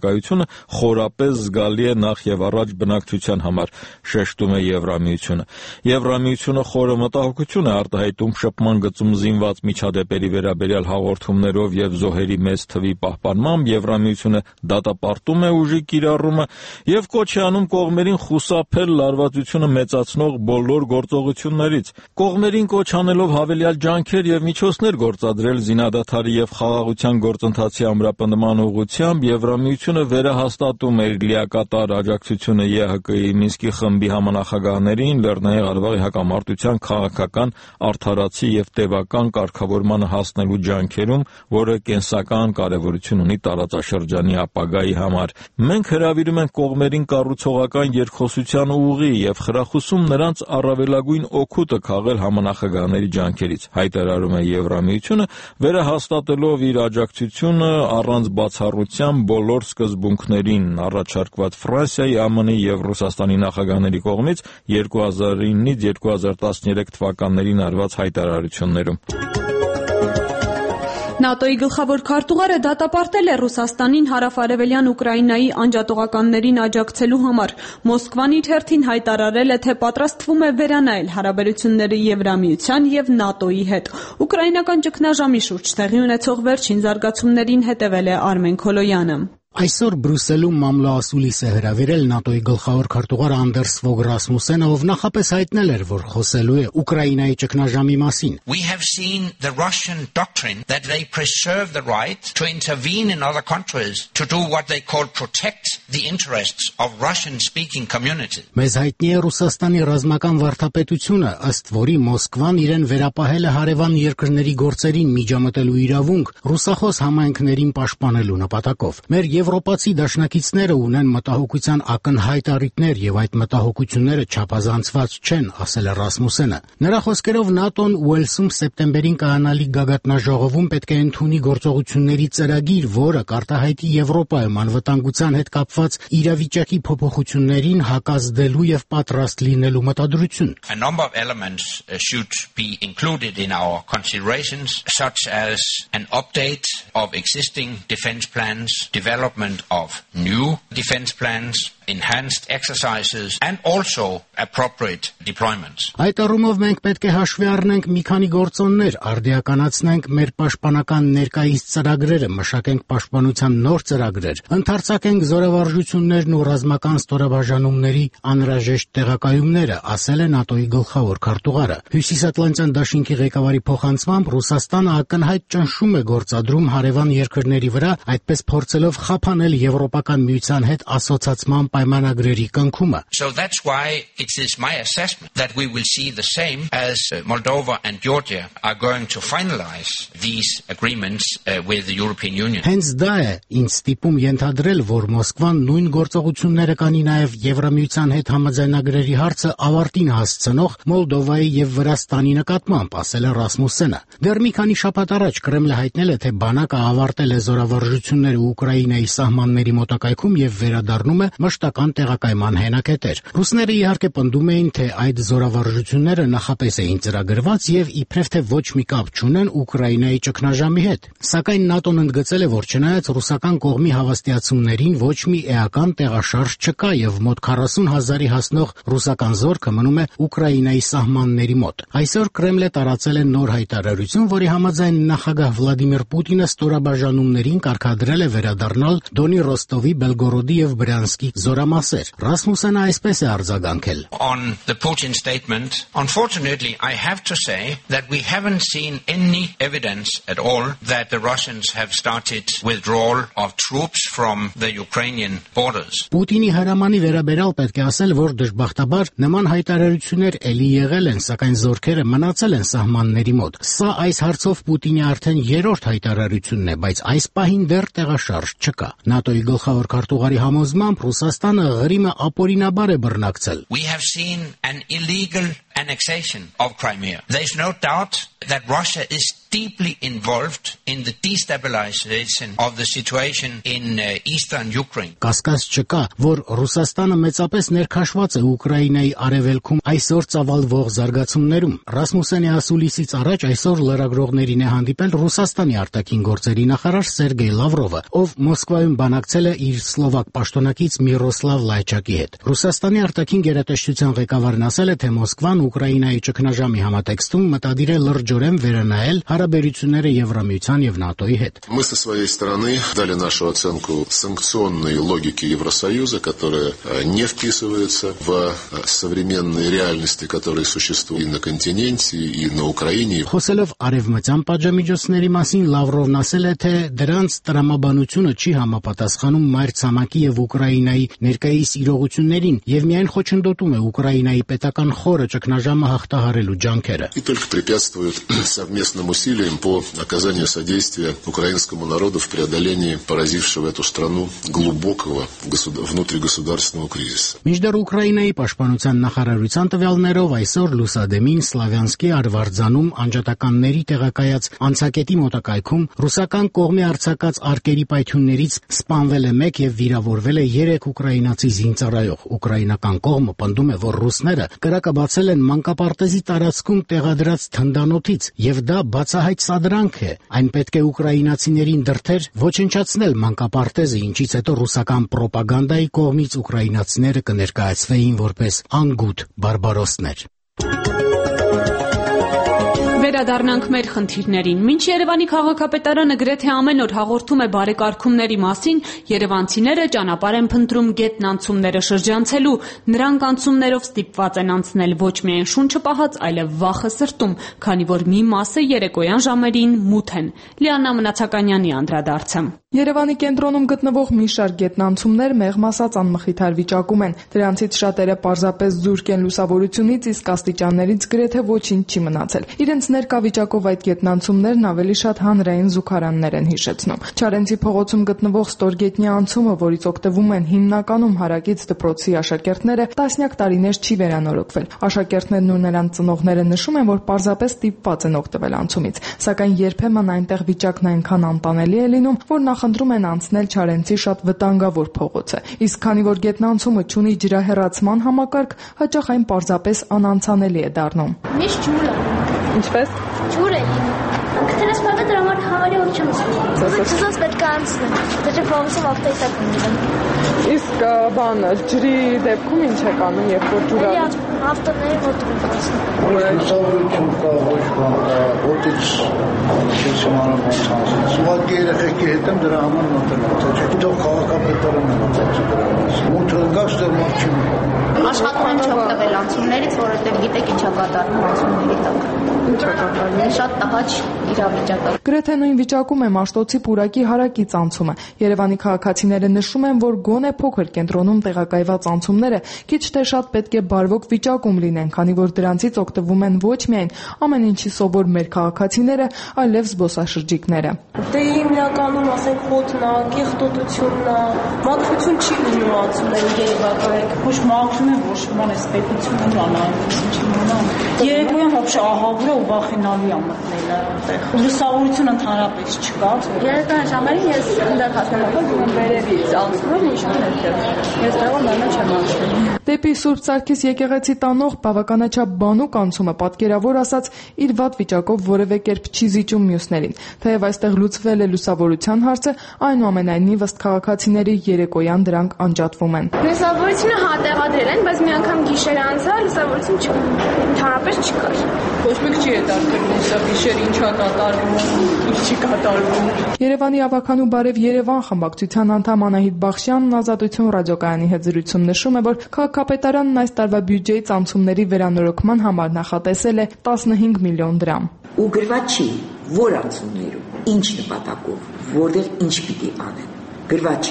բացակայությունը խորապես զգալի է նախ եւ առաջ բնակչության համար, շեշտում է Եվրամիությունը։ Եվրամիությունը խորը մտահոգություն է արտահայտում շփման գծում զինված միջադեպերի վերաբերյալ հաղորդումներով եւ զոհերի մեծ թվի պահպանմամբ, Եվրամիությունը դատապարտում է ուժի կիրառումը եւ կոչ է անում կողմերին խուսափել լարվածությունը մեծացնող բոլոր գործողություններից։ Կողմերին կոչ անելով հավելյալ ջանքեր եւ միջոցներ գործադրել զինադադարի եւ խաղաղության գործընթացի ամրապնդման ուղղությամբ, Եվրամիությունը վերահաստատում է իր լիակատար աջակցությունը ԵՀԿ-ի Մինսկի խմբի համանախագահներին Լեռնային Ղարաբաղի հակամարտության քաղաքական, արդարացի եւ տևական կարգավորմանը հասնելու ջանքերում, որը կենսական կարեւորություն ունի տարածաշրջանի ապագայի համար։ Մենք հրավիրում ենք կողմերին կառուցողական երկխոսության ուղի եւ խրախուսում նրանց առավելագույն օգուտը քաղել համանախագահների ջանքերից, հայտարարում է Եվրամիությունը, վերահաստատելով իր աջակցությունը առանց բացառության բոլոր սկզբունքներին, առաջարկված Ֆրանսիայի, ԱՄՆ-ի եւ Ռուսաստանի նախագահների կողմից երկու հազար իննից երկու հազար տասներեք թվականներին արված հայտարարություններում։ ՆԱՏՕ-ի գլխավոր քարտուղարը դատապարտել է Ռուսաստանին հարավարևելյան Ուկրաինայի անջատողականներին աջակցելու համար։ Մոսկվան իր հերթին հայտարարել է, թե պատրաստվում է վերանայել հարաբերությունները Եվրամիության եւ ՆԱՏՕ-ի հետ։ Ուկրաինական ճգնաժամի շուրջ տեղի ունեցող վերջին զարգացումներին հետևել է Արմեն Քոլոյանը։ Այսօր Բրյուսելում մամլոասուլիս է հրավիրել ՆԱՏՕ-ի գլխավոր քարտուղար Անդերս Ֆոգ Ռասմուսենը, ով նախապես հայտնել էր, որ խոսելու է Ուկրաինայի ճգնաժամի մասին։ We have seen the Russian doctrine that they preserve the right to intervene in other countries to do what they call protect the interests of Russian-speaking communities. Մեզ հայտնի է Ռուսաստանի ռազմական վարդապետությունը, ըստ որի Մոսկվան իրեն վերապահել է հարևան երկրների գործերին միջամտելու իրավունք ռուսախոս համայնքներին պաշտպանելու նպատակով։ Մեր Եվրոպացի դաշնակիցները ունեն մտահոգության ակնհայտ առիթներ եւ այդ մտահոգությունները չափազանցված չեն, ասել է Ռասմուսենը։ Նրա խոսքերով ՆԱՏՕ-ն Ուելսում սեպտեմբերին կայանալի գագաթնաժողովում պետք է ընդունի գործողությունների ծրագիր, որը կարտահայտի Եվրոպայում անվտանգության հետ կապված իրավիճակի փոփոխություններին հակազդելու եւ պատրաստ լինելու մտադրություն։ A number of elements should be included in our considerations, such as an update of existing defense plans, development of new defense plans, enhanced exercises and also appropriate deployments. Այդ առումով մենք պետք է հաշվի առնենք մի քանի գործոններ, արդիականացնենք մեր պաշտպանական ներկայիս ծրագրերը, մշակենք պաշտպանության նոր ծրագրեր, ընդարձակենք զորավարժություններն ու ռազմական ստորաբաժանումների անհրաժեշտ տեղակայումները, ասել է ՆԱՏՕ-ի գլխավոր քարտուղարը։ Հյուսիսատլանտյան դաշինքի ղեկավարի փոխանցմամբ Ռուսաստանը ակնհայտ ճնշում է գործադրում հարևան երկրների վրա, այդպես փորձելով խափանել Եվրոպական միության հետ ասոցացման պայմանագրերի կնքումը։ So that's why it is my assessment that we will see the same as Moldova and Georgia are going to finalize these agreements uh, with the European Union. Հենց դա է ինձ ստիպում ենթադրել, որ Մոսկվան նույն գործողությունները կանի նաև Եվրամիության հետ համաձայնագրերի հարցը ավարտին հասցնող Մոլդովայի եւ Վրաստանի նկատմամբ, ասել է Ռասմուսենը։ Դեռ մի քանի շաբաթ առաջ Կրեմլը հայտնել է, թե բանակը ավարտել է զորավարժությունները Ուկրաինայի սահմանների մոտակայքում եւ վերադառնում է մշտական տեղակայման հենակետեր։ Ռուսները իհարկե պնդում էին, թե այդ զորավարժությունները նախապես էին ծրագրված եւ իբրև թե ոչ մի կապ չունեն Ուկրաինայի ճգնաժամի հետ։ Սակայն ՆԱՏՕ-ն ընդգծել է, որ չնայած ռուսական կողմի հավաստիացումներին ոչ մի էական տեղաշարժ չկա եւ մոտ քառասուն հազարի հասնող ռուսական զորքը մնում է Ուկրաինայի սահմանների մոտ։ Այսօր Կրեմլը տարածել է նոր հայտարարություն, որի համաձայն նախագահ Վլադիմիր Պուտինը ստորաբաժանումներին կարգադրել է վերադառնալ Դոնի Ռոստովի, Բելգորոդի եւ Բրյանսկի զորամասեր։ Ռասմուսենը այսպես է արձագանքել. On the Putin statement, unfortunately, I have to say that we haven't seen any evidence at all that the Russians have started withdrawal of troops from the Ukrainian borders. Պուտինի հրամանի վերաբերյալ պետք է ասել, որ դժբախտաբար նման հայտարարություններ էլի եղել են, սակայն զորքերը մնացել են սահմանների մոտ։ Սա այս հարցով Պուտինի արդեն երրորդ հայտարարությունն է, բայց այս պահին դեռ տեղաշարժ չկա։ ՆԱՏՕ-ի գլխավոր քարտուղարի համոզմամբ Ռուսաստանը Ղրիմը ապօրինաբար է բռնակցել։ We have seen an illegal annexation of Crimea. There is no doubt that Russia is deeply involved in the destabilization of the situation in uh, eastern Ukraine. Կասկած չկա, որ Ռուսաստանը մեծապես ներքաշված է Ուկրաինայի արևելքում այսօր ծավալվող զարգացումներում։ Ռասմուսենի ասուլիսից առաջ այսօր լրագրողներին է հանդիպել Ռուսաստանի արտաքին գործերի նախարար Սերգեյ Լավրովը, ով Մոսկվայում բանակցել է իր սլովակ պաշտոնակից Միրոսլավ Լայչակի հետ։ Ռուսաստանի արտաքին գերատեսչության ղեկավարն ասել է, թե Մոսկվան Ուկրաինայի ճգնաժամի համատեքստում մտադիր է լրջորեն վերանայել հարաբերությունները Եվրամիության եւ ՆԱՏՕ-ի հետ։ Мы со своей стороны дали нашу оценку санкционной логике Евросоюза, которая не вписывается в современные реальности, которые существуют и на континенте, и на Украине. Խոսելով արևմտյան պատժամիջոցների մասին Լավրովն ասել է, թե դրանց տրամաբանությունը չի համապատասխանում մայրցամաքի եւ Ուկրաինայի ներկայիս իրողություններին եւ միայն խոչընդոտում է Ուկրաինայի պետական խորը ճգնաժամը հաղթահարելու ջանքերը։ И только препятствует совместным усилиям по оказанию содействия украинскому народу в преодолении поразившего эту страну глубокого внутригосударственного кризиса. Մինչդեռ Ուկրաինայի պաշտպանության նախարարության տվյալներով այսօր Լուսադեմին, Սլավյանսկի, Արվարձանում անջատականների տեղակայած անցակետի մոտակայքում ռուսական կողմի արձակած արկերի պայթյուններից սպանվել է մեկ եւ վիրավորվել է երեք ուկրաինացի զինծառայող։ Ուկրաինական կողմը պնդում է, որ ռուսները կրակաբացել են մանկապարտեզի տարածքում տեղադրած թնդանոթից եւ դա բացահայտ սադրանք է։ Այն պետք է ուկրաինացիներին դրդեր ոչնչացնել մանկապարտեզը, ինչից հետո ռուսական պրոպագանդայի կողմից ուկրաինացիները կներկայացվեին որպես անգութ բարբարոսներ։ Վերադառնանք մեր խնդիրներին։ Մինչ Երևանի քաղաքապետարանը գրեթե ամեն օր հաղորդում է բարեկարգումների մասին, երևանցիները ճանապարհ են փնտրում գետնանցումները շրջանցելու։ Նրանք անցումներով ստիպված են անցնել ոչ միայն շունչը պահած, այլև վախը սրտում, քանի որ մի մասը երեկոյան ժամերին մութ են։ Լիաննա Մնացականյանի անդրադարձը։ Երևանի կենտրոնում գտնվող մի շարք գետնանցումներ մեղմ ասած անմխիթար վիճակում են։ Դրանցից շատերը պարզապես զուրկ են լուսավորությունից, իսկ աստիճաններից գրեթե ոչինչ չի մնացել։ Իրենց ներկա վիճակով այդ գետնանցումներն ավելի շատ հանրային զուգարաններ են հիշեցնում։ Չարենցի փողոցում գտնվող Ստորգետնյա անցումը, որից օգտվում են հիմնականում հարակից դպրոցի աշակերտները, տասնյակ տարիներ չի վերանորոգվել։ Աշակերտներն ու նրանց ծնողները նշում են, որ պարզապես ստիպված են օգտվել անցումից, սակայն երբեմն այնտեղ վիճակն այնքան անտանելի է լինում, որ նախընտրում են անցնել Չարենցի շատ վտանգավոր փողոցը։ Իսկ քանի որ գետնանցումը չունի ջրահեռացման համակարգ, հաճախ այն պարզապես անանցանելի է դառնում։ Միշտ ջուր է։ Ինչպես։ Ջուր է լինում։ Քնես փակը դրա համար համարի ոչ չեմ ասում։ Ցույց պետք է անցնեմ։ Դե փողոցով ավտոյտակ ունեմ։ Իսկ բանը ջրի դեպքում ինչ է կանում, երբ որ ջուրը ավտոների մոտ ունեցնում։ Ուրախություն կա, ոչ բան կա, ոչինչ չսիմանալ ոնց։ Ուղղակի երեխեքի հետ եմ դրա համար մտնում, թե չէ դու քաղաքապետարանը մտածի դրա մասին։ Մութը ընկած դեռ մարդ չի։ Աշխատում եմ չօգտվել անցումներից, որովհետև գիտեք ինչ է կատարվում անցումների տակ։ Ինչ է կատարվում։ Շատ տհաճ իրավիճակ է։ Գրեթե նույն վիճակում է Մաշտոցի Պուրակի հարակից անցումը։ Երևանի քաղաքացիները նշում են, որ գոնե փոքր կենտրոնում տեղակայված անցումները քիչ թե շատ պետք է բարվոք վիճակում լինեն, քանի որ դրանցից օգտվում են ոչ միայն ամեն ինչի սովոր մեր քաղաքացիները, այլև զբոսաշրջիկները։ Դե հիմնականում ասենք խոտն է, կեղտոտությունն է, մաքրություն չի լինում անցումների երևակայեք, ոչ մաքրում են, ոչ ման էս պետությունը բանալու ինչի մնա։ Երեկոյան вообще ահավոր ու վախենալի է մտնել այնտեղ։ Լուսավորություն ընդհանրապես չկա։ Երեկոյան ժամերին ես ընդդեմ հասնելով ում վերևից անցնում ինչու ներքև։ Ես դեռ նույնը չեմ անցնում։ Դեպի Սուրբ Սարգիս եկեղեցի տանող բավականաչափ բանուկ անցումը պատկերավոր ասած իր վատ վիճակով որևէ կերպ չի զիջում մյուսներին։ Թեև այստեղ լուծվել է լուսավորության հարցը, այնուամենայնիվ ըստ քաղաքացիների երեկոյան դրանք անջատվում են։ Լուսավորությունը հատեղադրել են, բայց մի անգամ գիշեր անցա լուսավորություն չկա։ Ընդհանրապես չկար։ Ոչ մեկ չի հետաքրքրում սա գիշեր ինչա կատարվում, ինչ չի կատարվում։ Երևանի ավականու բարև Երևան խմբակցության անդամ Անահիտ Բախշյանն Ազատություն ռադիոկայանի հետ զրույցում նշում է, որ քաղաքապետարանն այս տարվա բյուջեից անցումների վերանորոգման համար նախատեսել է տասնհինգ միլիոն դրամ։ Ու գրված չի, որ անցումներում, ինչ նպատակով, որտեղ ինչ պիտի անեն։ Գրված չի։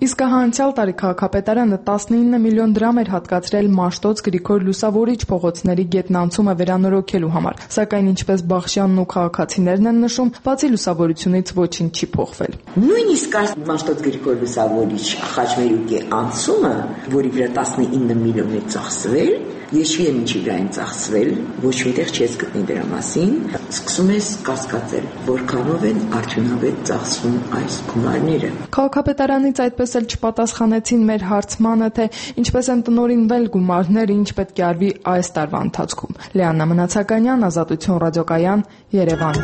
Իսկ հանցյալ տարի քաղաքապետարանը տասնինը միլիոն դրամ էր հատկացրել Մաշտոց Գրիգոր Լուսավորիչ փողոցների գետնանցումը վերանորոգելու համար, սակայն ինչպես Բախշյանն ու քաղաքացիներն են նշում, բացի լուսավորությունից ոչինչ չի փոխվել։ Նույնիսկ Մաշտոց Գրիգոր Լուսավորիչ խաչմերուկի անցումը, որի վրա տասնինը միլիոն է ծախսվել, ես չգիտեմ ինչի վրա են ծախսվել, ոչ միտեղ չես գտնի դրա մասին, սկսում ես կասկածել, որքանով են արդյունավետ ծախսվում այս գումարները։ Քաղաքապետարանից այդպես էլ չպատասխանեցին մեր հարցմանը, թե ինչպես են տնօրինվել գումարները, ինչ պետք է արվի այս տարվա ընթացքում։ Լեաննա Մնացականյան, Ազատություն ռադիոկայան, Երևան։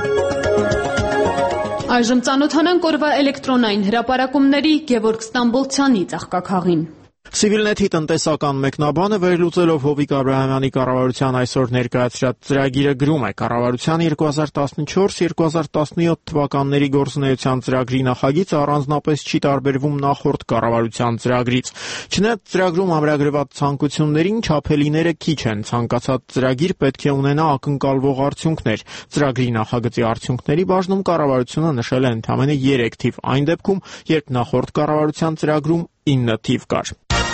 Այժմ ծանոթանանք օրվա էլեկտրոնային հրապարակումների Գևորգ Ստամբոլցյանի ծաղկաքաղին։ Civilnet-ի տնտեսական մեկնաբանը վերլուծելով Հովիկ Աբրահամյանի կառավարության այսօր ներկայացրած ծրագիրը գրում է. կառավարության երկու հազար տասնչորս երկու հազար տասնյոթ թվականների գործունեության ծրագրի նախագիծը առանձնապես չի տարբերվում նախորդ կառավարության ծրագրից։ Չնայած ծրագրում ամրագրված ցանկություններին չափելիները քիչ են, ցանկացած ծրագիր պետք է ունենա ակնկալվող արդյունքներ։ Ծրագրի նախագծի արդյունքների բաժնում կառավարությունը նշել է ընդամենը երեք թիվ, այն դեպքում, երբ նախորդ կառավարության ծրագրում ինը թիվ կար։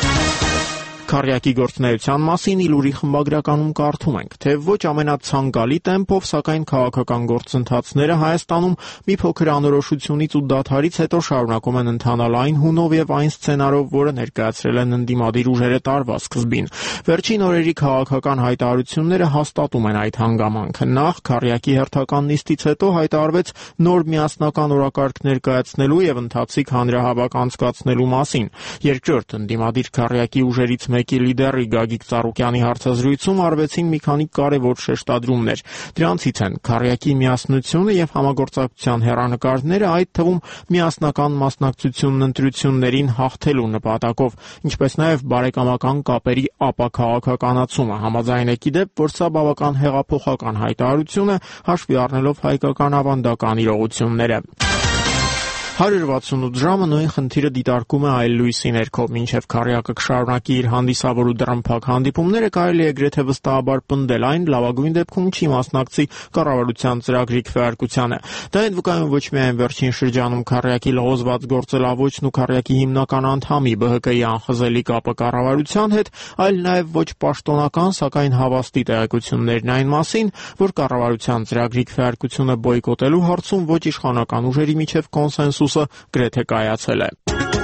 Քարյակի գործունեության մասին Իլուրի խմբագրականում կարդում ենք, թե ոչ ամենացանկալի տեմպով, սակայն քաղաքական գործընթացները Հայաստանում մի փոքր անորոշությունից ու դադարից հետո շարունակում են ընթանալ այն հունով եւ այն սցենարով, որը ներկայացրել են ընդդիմադիր ուժերը տարվա սկզբին։ Վերջին օրերի քաղաքական հայտարարությունները հաստատում են այդ հանգամանքը։ Նախ Քարյակի հերթական նիստից հետո հայտարարվեց նոր միասնական օրակարգ ներկայացնելու եւ ընթացիկ հանրահավաք անցկացնելու մասին։ Երկրորդ ընդդիմադիր Քարյակի ուժերից մեկի լիդերի Գագիկ Ծառուկյանի հարցազրույցում արվեցին մի քանի կարևոր շեշտադրումներ։ Դրանցից են Քարյակի միասնությունը եւ համագործակցության հեռանկարները, այդ թվում միասնական մասնակցությունն ընտրություններին հաղթելու նպատակով, ինչպես նաեւ բարեկամական կապերի ապաքաղաքականացումը։ Համաձայն է գիտեպ, որ սա բավական հեղափոխական հայտարարություն է, հաշվի առնելով հայկական ավանդական իրողությունները։ հարյուր վաթսունութ ժամը նույն խնդիրը դիտարկում է այլ լույսի ներքո, մինչև Քարյակը կշարունակի իր հանդիսավոր ու դռնփակ հանդիպումները, կարելի է գրեթե վստահաբար պնդել այն լավագույն դեպքում չի մասնակցի կառավարության ծրագրի քվեարկությանը։ Դա այդ վկայում ոչ միայն վերջին շրջանում Քարյակի լողոզված գործելավոճն ու Քարյակի հիմնական անդամի Բ Հ Կ-ի անխզելի կապը կառավարության հետ, այլ նաև ոչ պաշտոնական, սակայն հավաստի տեղեկություններն այն մասին, որ կառավարության ծրագրի քվեարկությունը բոյկոտելու հարցում ոչ իշխանական ուժերի միջև կոնսենսուս գրեթե կայացել է։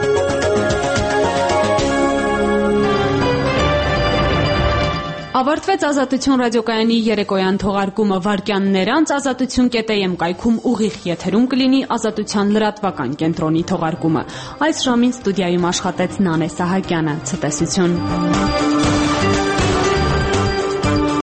Ավարտվեց Ազատություն ռադիոկայանի երեկոյան թողարկումը վարկյաններ անց ազատություն կետ է էմ կայքում ուղիղ եթերում կլինի Ազատության լրատվական կենտրոնի թողարկումը։ Այս ժամին ստուդիայում աշխատեց Նանե Սահակյանը։ Ցտեսություն։